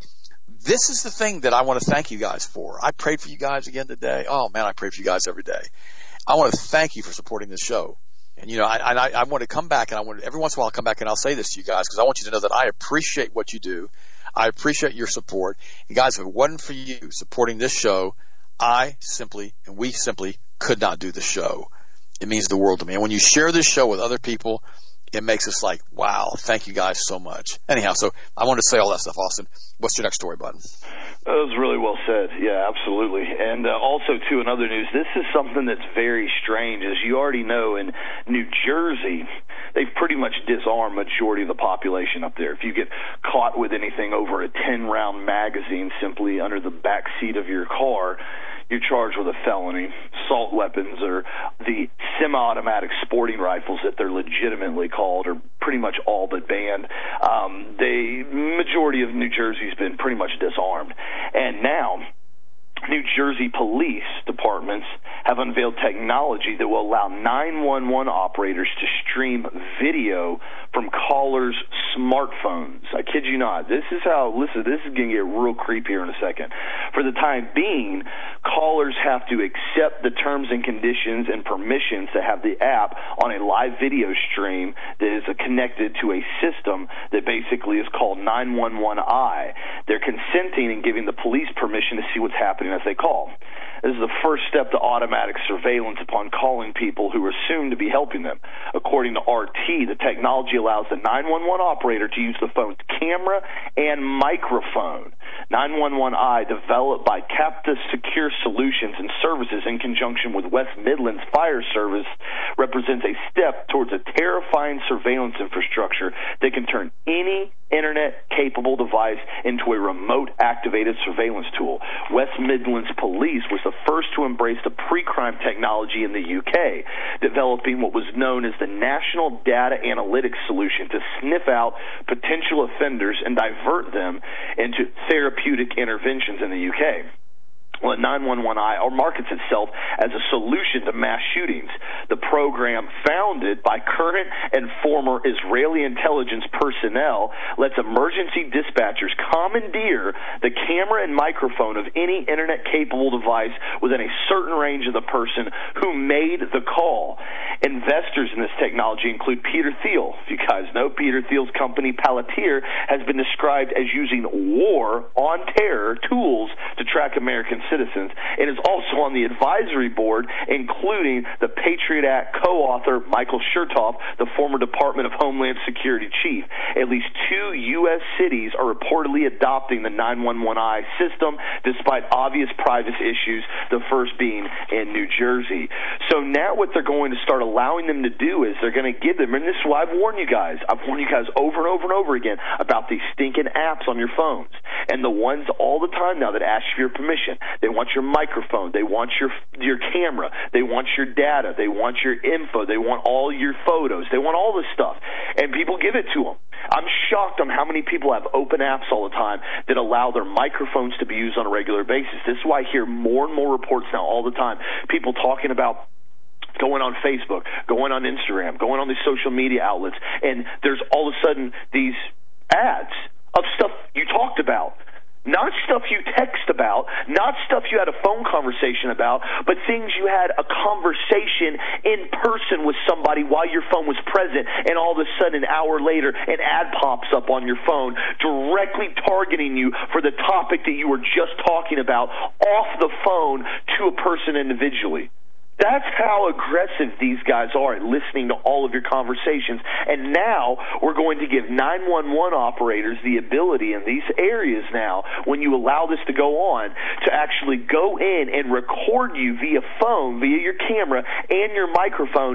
[SPEAKER 2] This is the thing that I want to thank you guys for. I prayed for you guys again today. Oh, man, I pray for you guys every day. I want to thank you for supporting this show. And, you know, I, I, I want to come back, and I want to, every once in a while I'll come back and I'll say this to you guys because I want you to know that I appreciate what you do. I appreciate your support. And guys, if it wasn't for you supporting this show, I simply, and we simply could not do the show. It means the world to me. And when you share this show with other people, it makes us like, wow, thank you guys so much. Anyhow, so I wanted to say all that stuff, Austin. What's your next story, bud?
[SPEAKER 1] That was really well said. Yeah, absolutely. And uh, also, too, in other news, this is something that's very strange. As you already know, in New Jersey, they've pretty much disarmed majority of the population up there. If you get caught with anything over a ten-round magazine simply under the back seat of your car, you're charged with a felony. Assault weapons, or the semi-automatic sporting rifles that they're legitimately called, are pretty much all but banned. Um, the majority of New Jersey's been pretty much disarmed. And now New Jersey police departments have unveiled technology that will allow nine one one operators to stream video from callers' smartphones. I kid you not. This is how, listen, this is going to get real creepy here in a second. For the time being, callers have to accept the terms and conditions and permissions to have the app on a live video stream that is connected to a system that basically is called nine one one I. They're consenting and giving the police permission to see what's happening as they call. This is the first step to automatic surveillance upon calling people who are assumed to be helping them. According to R T, the technology allows the nine one one operator to use the phone's camera and microphone. nine one one I, developed by Capta Secure Solutions and Services in conjunction with West Midlands Fire Service, represents a step towards a terrifying surveillance infrastructure that can turn any internet-capable device into a remote-activated surveillance tool. West Midlands Police was the first to embrace the pre-crime technology in the U K, developing what was known as the National Data Analytics Solution to sniff out potential offenders and divert them into therapeutic interventions in the U K. Well, nine one one I markets itself as a solution to mass shootings. The program, founded by current and former Israeli intelligence personnel, lets emergency dispatchers commandeer the camera and microphone of any internet-capable device within a certain range of the person who made the call. Investors in this technology include Peter Thiel. If you guys know, Peter Thiel's company Palantir has been described as using war on terror tools to track American citizens, and is also on the advisory board, including the Patriot Act co-author Michael Chertoff, the former Department of Homeland Security chief. At least two U S cities are reportedly adopting the nine one one I system, despite obvious privacy issues, the first being in New Jersey. So now what they're going to start allowing them to do is they're going to give them, and this is why I've warned you guys, I've warned you guys over and over and over again about these stinking apps on your phones, and the ones all the time now that ask for your permission. They want your microphone. They want your your camera. They want your data. They want your info. They want all your photos. They want all this stuff. And people give it to them. I'm shocked on how many people have open apps all the time that allow their microphones to be used on a regular basis. This is why I hear more and more reports now all the time. People talking about going on Facebook, going on Instagram, going on these social media outlets, and there's all of a sudden these ads of stuff you talked about. Not stuff you text about, not stuff you had a phone conversation about, but things you had a conversation in person with somebody while your phone was present, and all of a sudden an hour later an ad pops up on your phone directly targeting you for the topic that you were just talking about off the phone to a person individually. That's how aggressive these guys are at listening to all of your conversations. And now we're going to give nine one one operators the ability in these areas now, when you allow this to go on, to actually go in and record you via phone, via your camera and your microphone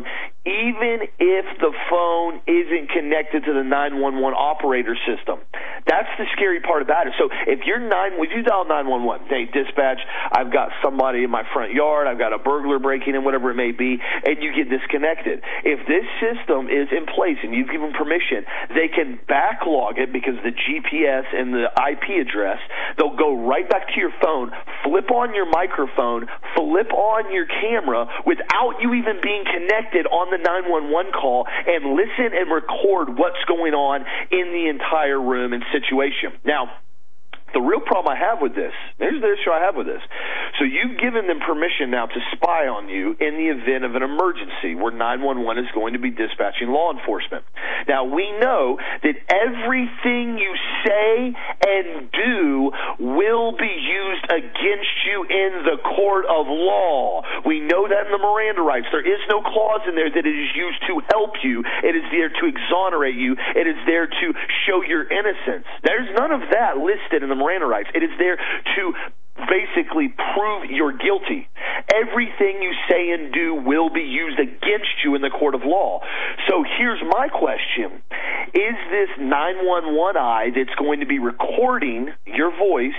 [SPEAKER 1] even if the phone isn't connected to the nine one one operator system. That's the scary part about it. So if you're nine, if you dial nine one one, hey, dispatch, I've got somebody in my front yard, I've got a burglar breaking in, whatever it may be, and you get disconnected. If this system is in place and you've given permission, they can backlog it because the G P S and the I P address, they'll go right back to your phone, flip on your microphone, flip on your camera without you even being connected on the nine one one call, and listen and record what's going on in the entire room and situation. Now, the real problem I have with this, here's the issue I have with this. So you've given them permission now to spy on you in the event of an emergency where nine one one is going to be dispatching law enforcement. Now, we know that everything you say and do will be used against you in the court of law. We know that in the Miranda rights. There is no clause in there that it is used to help you. It is there to exonerate you. It is there to show your innocence. There's none of that listed in the Miranda rights. It is there to basically prove you're guilty. Everything you say and do will be used against you in the court of law. So here's my question. Is this nine one one I that's going to be recording your voice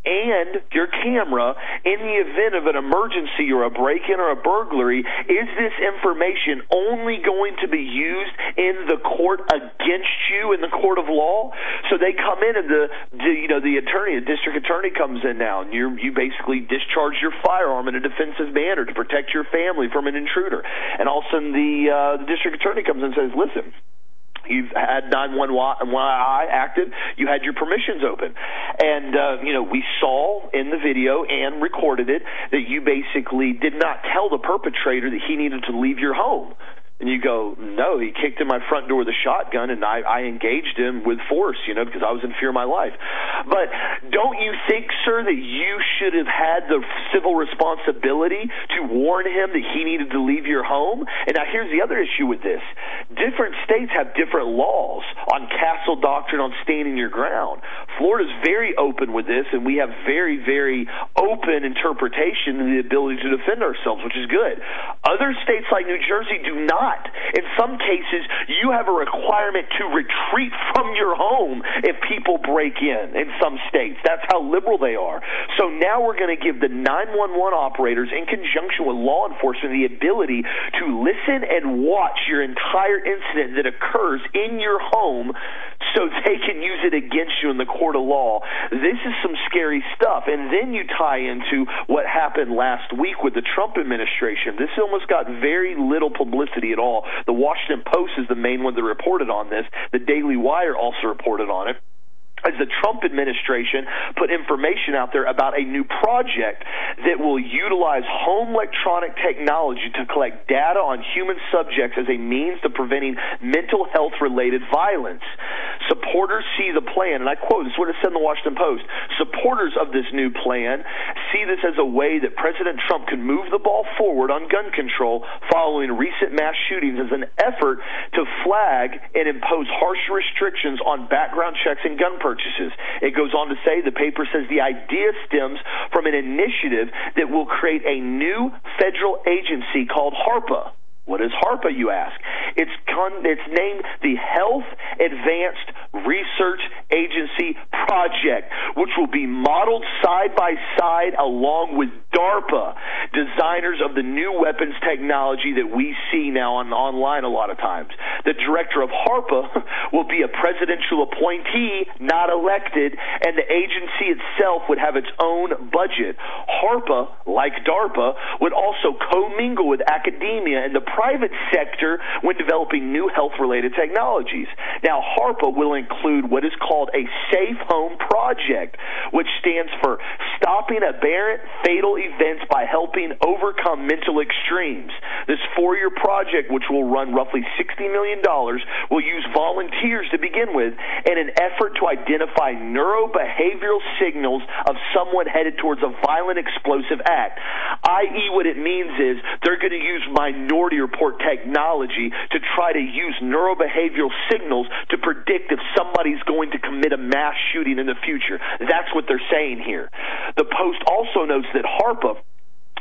[SPEAKER 1] and your camera in the event of an emergency or a break-in or a burglary, is this information only going to be used in the court against you in the court of law? So they come in and the, the you know the attorney, the district attorney comes in now, and you you basically discharge your firearm in a defensive manner to protect your family from an intruder, and all of a sudden the, uh, the district attorney comes in and says, listen, you've had nine one one I active. You had your permissions open. And, uh, you know, we saw in the video and recorded it that you basically did not tell the perpetrator that he needed to leave your home. And you go, no, he kicked in my front door with a shotgun, and I, I engaged him with force, you know, because I was in fear of my life. But don't you think, sir, that you should have had the civil responsibility to warn him that he needed to leave your home? And now here's the other issue with this. Different states have different laws on castle doctrine, on standing your ground. Florida's very open with this, and we have very, very open interpretation and the ability to defend ourselves, which is good. Other states like New Jersey do not. In some cases, you have a requirement to retreat from your home if people break in in some states. That's how liberal they are. So now we're going to give the nine one one operators, in conjunction with law enforcement, the ability to listen and watch your entire incident that occurs in your home so they can use it against you in the court of law. This is some scary stuff. And then you tie into what happened last week with the Trump administration. This almost got very little publicity at all. The Washington Post is the main one that reported on this. The Daily Wire also reported on it. As the Trump administration put information out there about a new project that will utilize home electronic technology to collect data on human subjects as a means to preventing mental health-related violence. Supporters see the plan, and I quote, this is what it said in the Washington Post, supporters of this new plan see this as a way that President Trump can move the ball forward on gun control following recent mass shootings as an effort to flag and impose harsher restrictions on background checks and gun purchases. Purchases. It goes on to say, the paper says the idea stems from an initiative that will create a new federal agency called HARPA. What is HARPA, you ask? It's, con- it's named the Health Advanced Research Agency Project, which will be modeled side by side along with DARPA, designers of the new weapons technology that we see now on online a lot of times. The director of HARPA will be a presidential appointee, not elected, and the agency itself would have its own budget. HARPA, like DARPA, would also commingle with academia and the private sector when developing new health-related technologies. Now, HARPA will include what is called a Safe Home Project, which stands for Stopping Aberrant Fatal Events by Helping Overcome Mental Extremes. This four-year project, which will run roughly sixty million dollars, will use volunteers to begin with in an effort to identify neurobehavioral signals of someone headed towards a violent explosive act, that is what it means is they're going to use Minority Report technology to try to use neurobehavioral signals to predict if somebody's going to commit a mass shooting in the future. That's what they're saying here. The Post also notes that HARPA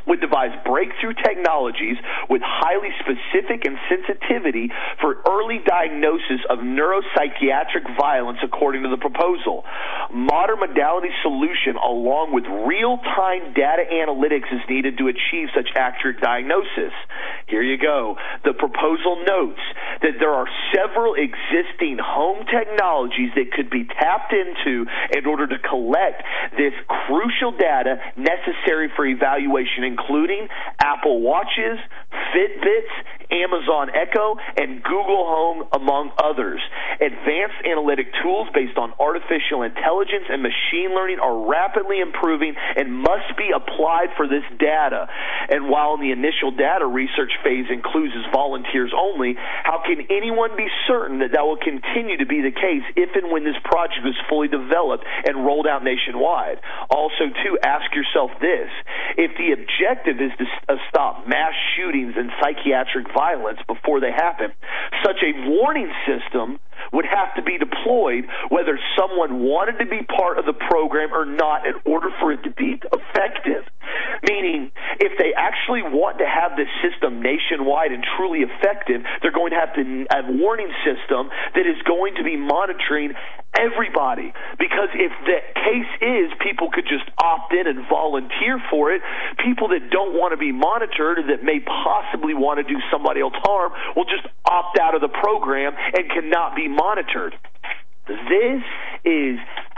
[SPEAKER 1] would devise breakthrough technologies with highly specific and sensitivity for early diagnosis of neuropsychiatric violence, according to the proposal. Modern modality solution along with real-time data analytics is needed to achieve such accurate diagnosis. Here you go. The proposal notes that there are several existing home technologies that could be tapped into in order to collect this crucial data necessary for evaluation, including Apple Watches, Fitbits, Amazon Echo, and Google Home, among others. Advanced analytic tools based on artificial intelligence and machine learning are rapidly improving and must be applied for this data. And while in the initial data research phase includes as volunteers only, how can anyone be certain that that will continue to be the case if and when this project is fully developed and rolled out nationwide? Also, too, ask yourself this. If the objective is to stop mass shootings and psychiatric violence before they happen, such a warning system would have to be deployed whether someone wanted to be part of the program or not in order for it to be effective. Meaning, if they actually want to have this system nationwide and truly effective, they're going to have to have a warning system that is going to be monitoring everybody. Because if the case is people could just opt in and volunteer for it, people that don't want to be monitored or that may possibly want to do somebody else harm will just opt out of the program and cannot be monitored. This is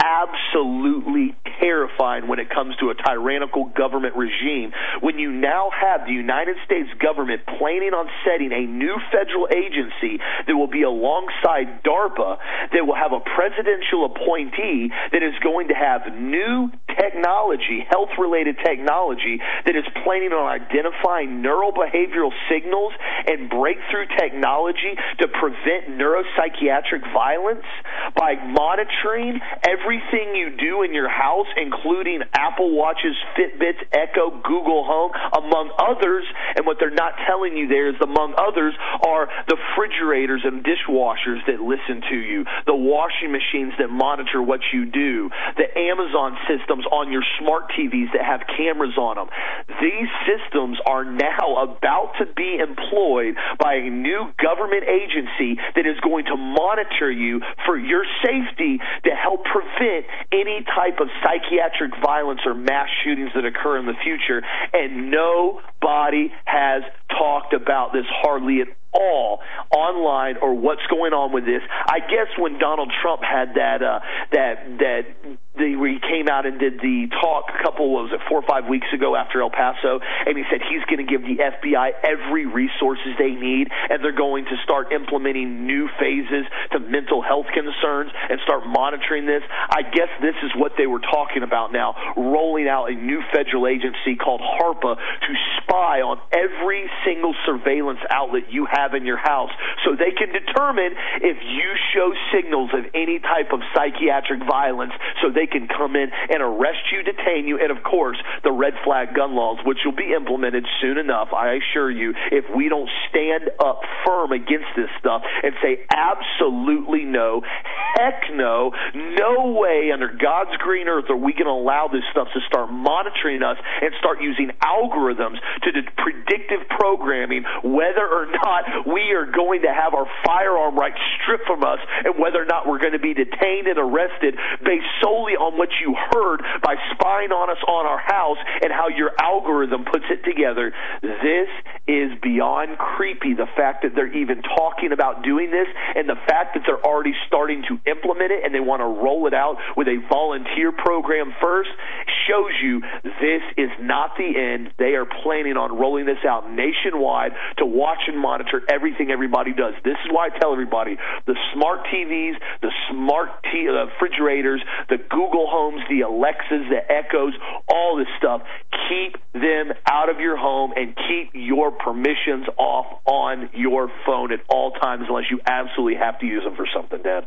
[SPEAKER 1] absolutely terrifying when it comes to a tyrannical government regime. When you now have the United States government planning on setting a new federal agency that will be alongside DARPA, that will have a presidential appointee that is going to have new technology, health-related technology, that is planning on identifying neurobehavioral signals and breakthrough technology to prevent neuropsychiatric violence by monitoring everything you do in your house, including Apple Watches, Fitbits, Echo, Google Home, among others. And what they're not telling you there is, among others, are the refrigerators and dishwashers that listen to you, the washing machines that monitor what you do, the Amazon systems on your smart T Vs that have cameras on them. These systems are now about to be employed by a new government agency that is going to monitor you for your safety to help prevent any type of psychiatric violence or mass shootings that occur in the future. And nobody has talked about this hardly at all online or what's going on with this. I guess when Donald Trump had that uh, that that the, where he came out and did the talk a couple what was it four or five weeks ago after El Paso, and he said he's going to give the F B I every resources they need, and they're going to start implementing new phases to mental health concerns and start monitoring this. I guess this is what they were talking about now, rolling out a new federal agency called HARPA to spy on every single surveillance outlet you have in your house, so they can determine if you show signals of any type of psychiatric violence, so they can come in and arrest you, detain you, and of course the red flag gun laws, which will be implemented soon enough, I assure you, if we don't stand up firm against this stuff and say absolutely no, heck no, no way under God's green earth are we going to allow this stuff to start monitoring us and start using algorithms to do predictive programming whether or not we are going to have our firearm rights stripped from us and whether or not we're going to be detained and arrested based solely on what you heard by spying on us on our house and how your algorithm puts it together. This is beyond creepy, the fact that they're even talking about doing this, and the fact that they're already starting to implement it and they want to roll it out with a volunteer program first shows you this is not the end. They are planning on rolling this out nationwide to watch and monitor everything everybody does. This is why I tell everybody, the smart T Vs, the smart t- uh, refrigerators, the Google Homes, the Alexas, the Echoes, all this stuff, keep them out of your home and keep your permissions off on your phone at all times unless you absolutely have to use them for something, Dad.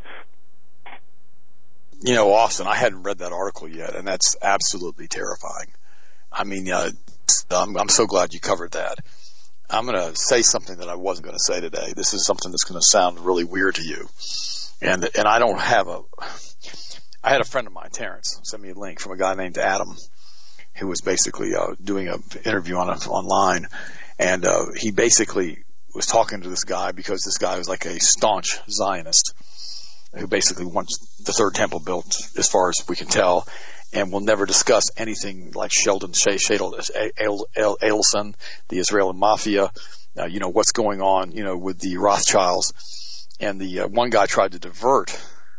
[SPEAKER 2] You know, Austin, I hadn't read that article yet, and that's absolutely terrifying. I mean, uh, I'm, I'm so glad you covered that. I'm going to say something that I wasn't going to say today. This is something that's going to sound really weird to you. And and I don't have a – I had a friend of mine, Terrence, send me a link from a guy named Adam. who was basically uh, doing an interview on online, and uh, he basically was talking to this guy because this guy was like a staunch Zionist who basically wants the third temple built, as far as we can tell, and will never discuss anything like Sheldon Adelson, the Israeli mafia, uh, you know, what's going on, you know, with the Rothschilds. And the uh, one guy tried to divert.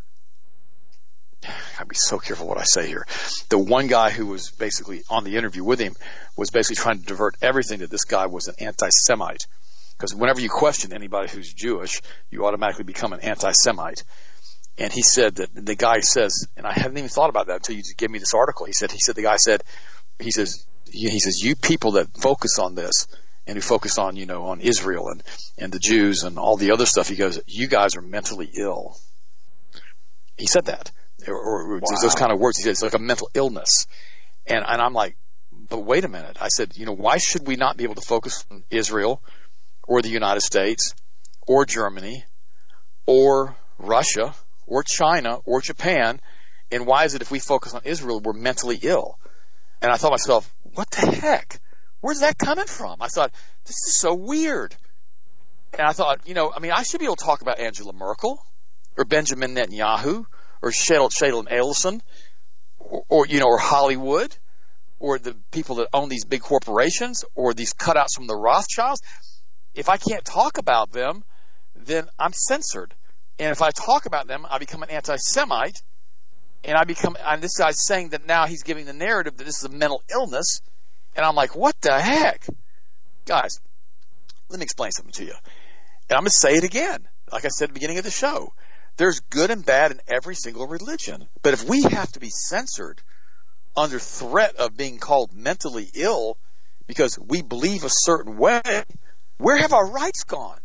[SPEAKER 2] I'd be so careful what I say here. The one guy who was basically on the interview with him was basically trying to divert everything that this guy was an anti-Semite. Because whenever you question anybody who's Jewish, you automatically become an anti-Semite. And he said that the guy says, and I hadn't even thought about that until you just gave me this article. He said, he said, the guy said, he says, he says, you people that focus on this and who focus on, you know, on Israel and, and the Jews and all the other stuff, he goes, you guys are mentally ill. He said that. Or, or wow. Those kind of words. He said, it's like a mental illness. And, and I'm like, but wait a minute. I said, you know, why should we not be able to focus on Israel or the United States or Germany or Russia or China or Japan? And why is it if we focus on Israel, we're mentally ill? And I thought to myself, what the heck? Where's that coming from? I thought, this is so weird. And I thought, you know, I mean, I should be able to talk about Angela Merkel or Benjamin Netanyahu or Sheldon Adelson or, or, you know, or Hollywood or the people that own these big corporations or these cutouts from the Rothschilds. If I can't talk about them, then I'm censored. And if I talk about them, I become an anti-Semite. And I become, and this guy's saying that now he's giving the narrative that this is a mental illness. And I'm like, what the heck? Guys, let me explain something to you. And I'm going to say it again. Like I said at the beginning of the show, there's good and bad in every single religion. But if we have to be censored under threat of being called mentally ill because we believe a certain way, where have our rights gone?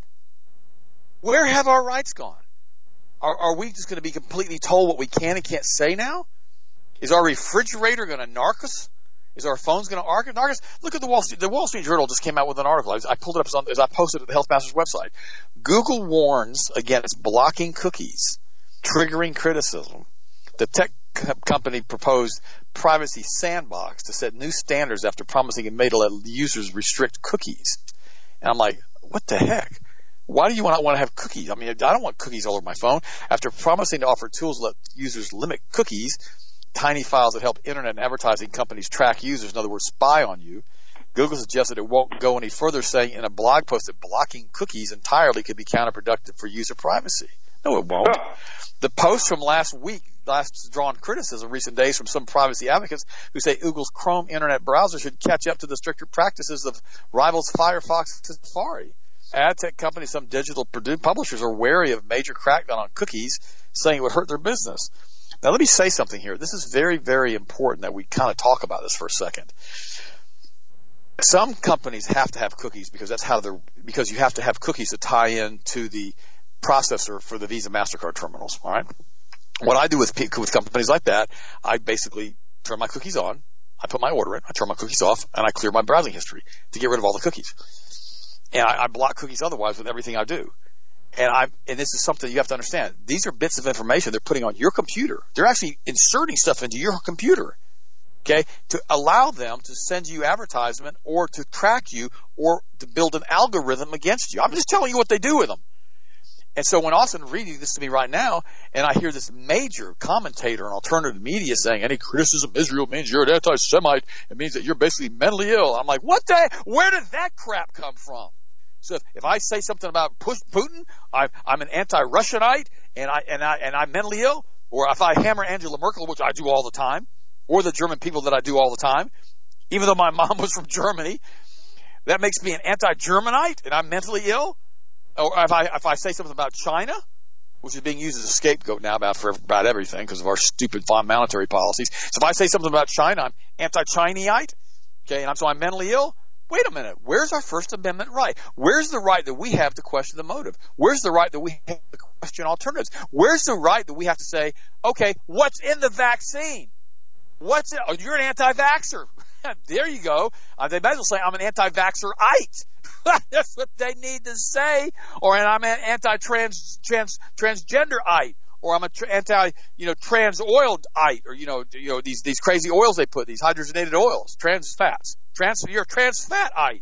[SPEAKER 2] Where have our rights gone? Are, are we just going to be completely told what we can and can't say now? Is our refrigerator going to narc us? Is our phones going to narc us? Look at the Wall Street. The Wall Street Journal just came out with an article. I, I pulled it up as I posted it at the Health Masters website. Google warns against blocking cookies, triggering criticism. The tech co- company proposed Privacy Sandbox to set new standards after promising it may let users restrict cookies. And I'm like, what the heck? Why do you not want to have cookies? I mean, I don't want cookies all over my phone. After promising to offer tools to let users limit cookies, tiny files that help internet and advertising companies track users, in other words, spy on you, Google suggested it won't go any further, saying in a blog post that blocking cookies entirely could be counterproductive for user privacy. No, it won't. The post from last week, last drawn criticism recent days from some privacy advocates who say Google's Chrome internet browser should catch up to the stricter practices of rivals Firefox and Safari. Ad tech companies, some digital publishers are wary of major crackdown on cookies, saying it would hurt their business. Now, let me say something here. This is very, very important that we kind of talk about this for a second. Some companies have to have cookies because that's how they're, because you have to have cookies to tie in to the processor for the Visa MasterCard terminals. All right. What I do with with companies like that, I basically turn my cookies on, I put my order in, I turn my cookies off, and I clear my browsing history to get rid of all the cookies. And I, I block cookies otherwise with everything I do. And I and this is something you have to understand. These are bits of information they're putting on your computer. They're actually inserting stuff into your computer, okay, to allow them to send you advertisement or to track you or to build an algorithm against you. I'm just telling you what they do with them. And so when Austin reading this to me right now, and I hear this major commentator in alternative media saying any criticism of Israel means you're an anti-Semite, it means that you're basically mentally ill. I'm like, what the? Where did that crap come from? So if, if I say something about Putin, I, I'm an anti-Russianite and I and I and I'm mentally ill, or if I hammer Angela Merkel, which I do all the time, or the German people that I do all the time, even though my mom was from Germany, that makes me an anti-Germanite and I'm mentally ill. Or if I if I say something about China, which is being used as a scapegoat now about for about everything because of our stupid monetary policies. So if I say something about China, I'm anti-Chineite, okay, and I'm so I'm mentally ill. Wait a minute. Where's our First Amendment right? Where's the right that we have to question the motive? Where's the right that we have to question alternatives? Where's the right that we have to say, okay, what's in the vaccine? What's it? Oh, you're an anti-vaxxer. There you go. Uh, they might as well say I'm an anti-vaxxer-ite. That's what they need to say. Or I'm an anti-trans trans, transgender-ite. or I'm a tra- anti, you know, trans oilite, or, you know, you know, these, these crazy oils they put, these hydrogenated oils, trans fats, trans, you're a trans fatite.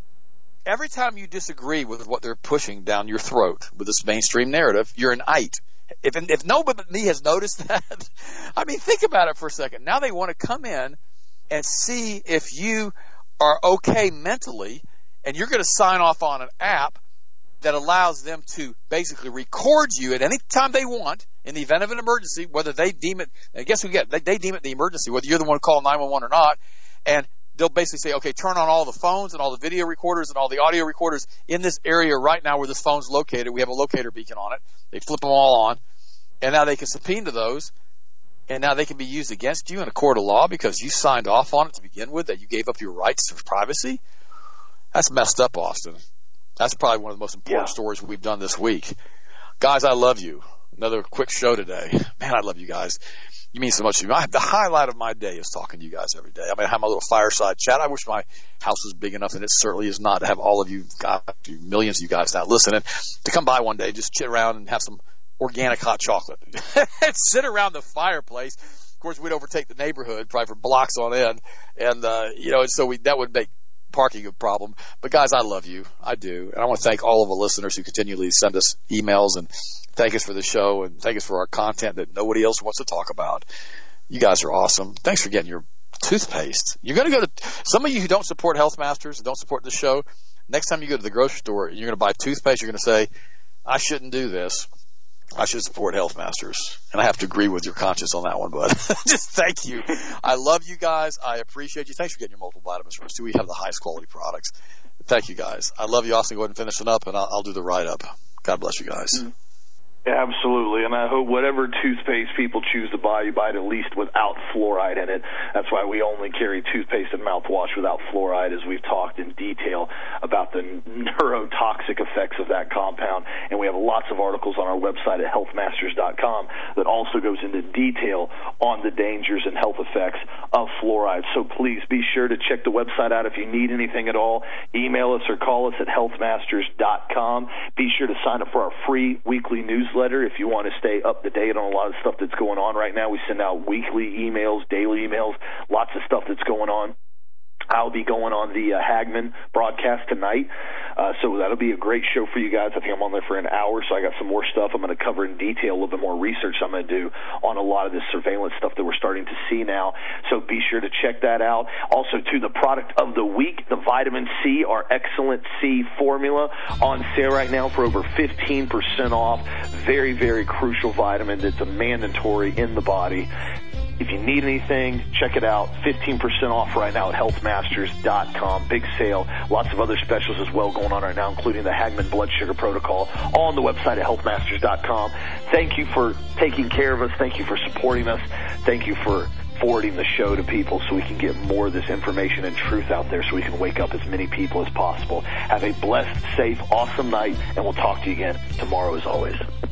[SPEAKER 2] Every time you disagree with what they're pushing down your throat with this mainstream narrative, you're an ite. If, if nobody but me has noticed that, I mean, think about it for a second. Now they want to come in and see if you are okay mentally, and you're going to sign off on an app that allows them to basically record you at any time they want in the event of an emergency, whether they deem it, I guess we get, they, they deem it the emergency, whether you're the one who call nine one one or not, and they'll basically say, okay, turn on all the phones and all the video recorders and all the audio recorders in this area right now where this phone's located. We have a locator beacon on it. They flip them all on, and now they can subpoena those, and now they can be used against you in a court of law because you signed off on it to begin with, that you gave up your rights to privacy. That's messed up, Austin. That's probably one of the most important yeah. stories we've done this week. Guys, I love you. Another quick show today. Man, I love you guys. You mean so much to me. I, the highlight of my day is talking to you guys every day. I mean, I have my little fireside chat. I wish my house was big enough, and it certainly is not, to have all of you guys, millions of you guys now listening, to come by one day, just chit around and have some organic hot chocolate and sit around the fireplace. Of course, we'd overtake the neighborhood probably for blocks on end. And, uh, you know, so we, that would make parking a problem. But guys, I love you. I do. And I want to thank all of the listeners who continually send us emails and thank us for the show and thank us for our content that nobody else wants to talk about. You guys are awesome. Thanks for getting your toothpaste. You're going to go to, some of you who don't support Health Masters and don't support the show, next time you go to the grocery store and you're going to buy toothpaste, you're going to say, I shouldn't do this. I should support Health Masters. And I have to agree with your conscience on that one, bud. Just thank you. I love you guys. I appreciate you. Thanks for getting your multivitamins from us, too. We have the highest quality products. Thank you, guys. I love you, Austin. Go ahead and finish it up, and I'll, I'll do the write-up. God bless you guys. Mm-hmm.
[SPEAKER 1] Absolutely, and I hope whatever toothpaste people choose to buy, you buy it at least without fluoride in it. That's why we only carry toothpaste and mouthwash without fluoride, as we've talked in detail about the neurotoxic effects of that compound. And we have lots of articles on our website at health masters dot com that also goes into detail on the dangers and health effects of fluoride. So please be sure to check the website out if you need anything at all. Email us or call us at health masters dot com. Be sure to sign up for our free weekly newsletter. If you want to stay up to date on a lot of stuff that's going on right now. We send out weekly emails, daily emails, lots of stuff that's going on. I'll be going on the uh, Hagman broadcast tonight, uh, so that'll be a great show for you guys. I think I'm on there for an hour, so I got some more stuff I'm going to cover in detail, a little bit more research I'm going to do on a lot of this surveillance stuff that we're starting to see now, so be sure to check that out. Also, to the product of the week, the Vitamin C, our Excellent C formula, on sale right now for over fifteen percent off. Very, very crucial vitamin that's a mandatory in the body. If you need anything, check it out. fifteen percent off right now at health masters dot com. Big sale. Lots of other specials as well going on right now, including the Hagman Blood Sugar Protocol, all on the website at health masters dot com. Thank you for taking care of us. Thank you for supporting us. Thank you for forwarding the show to people so we can get more of this information and truth out there so we can wake up as many people as possible. Have a blessed, safe, awesome night, and we'll talk to you again tomorrow as always.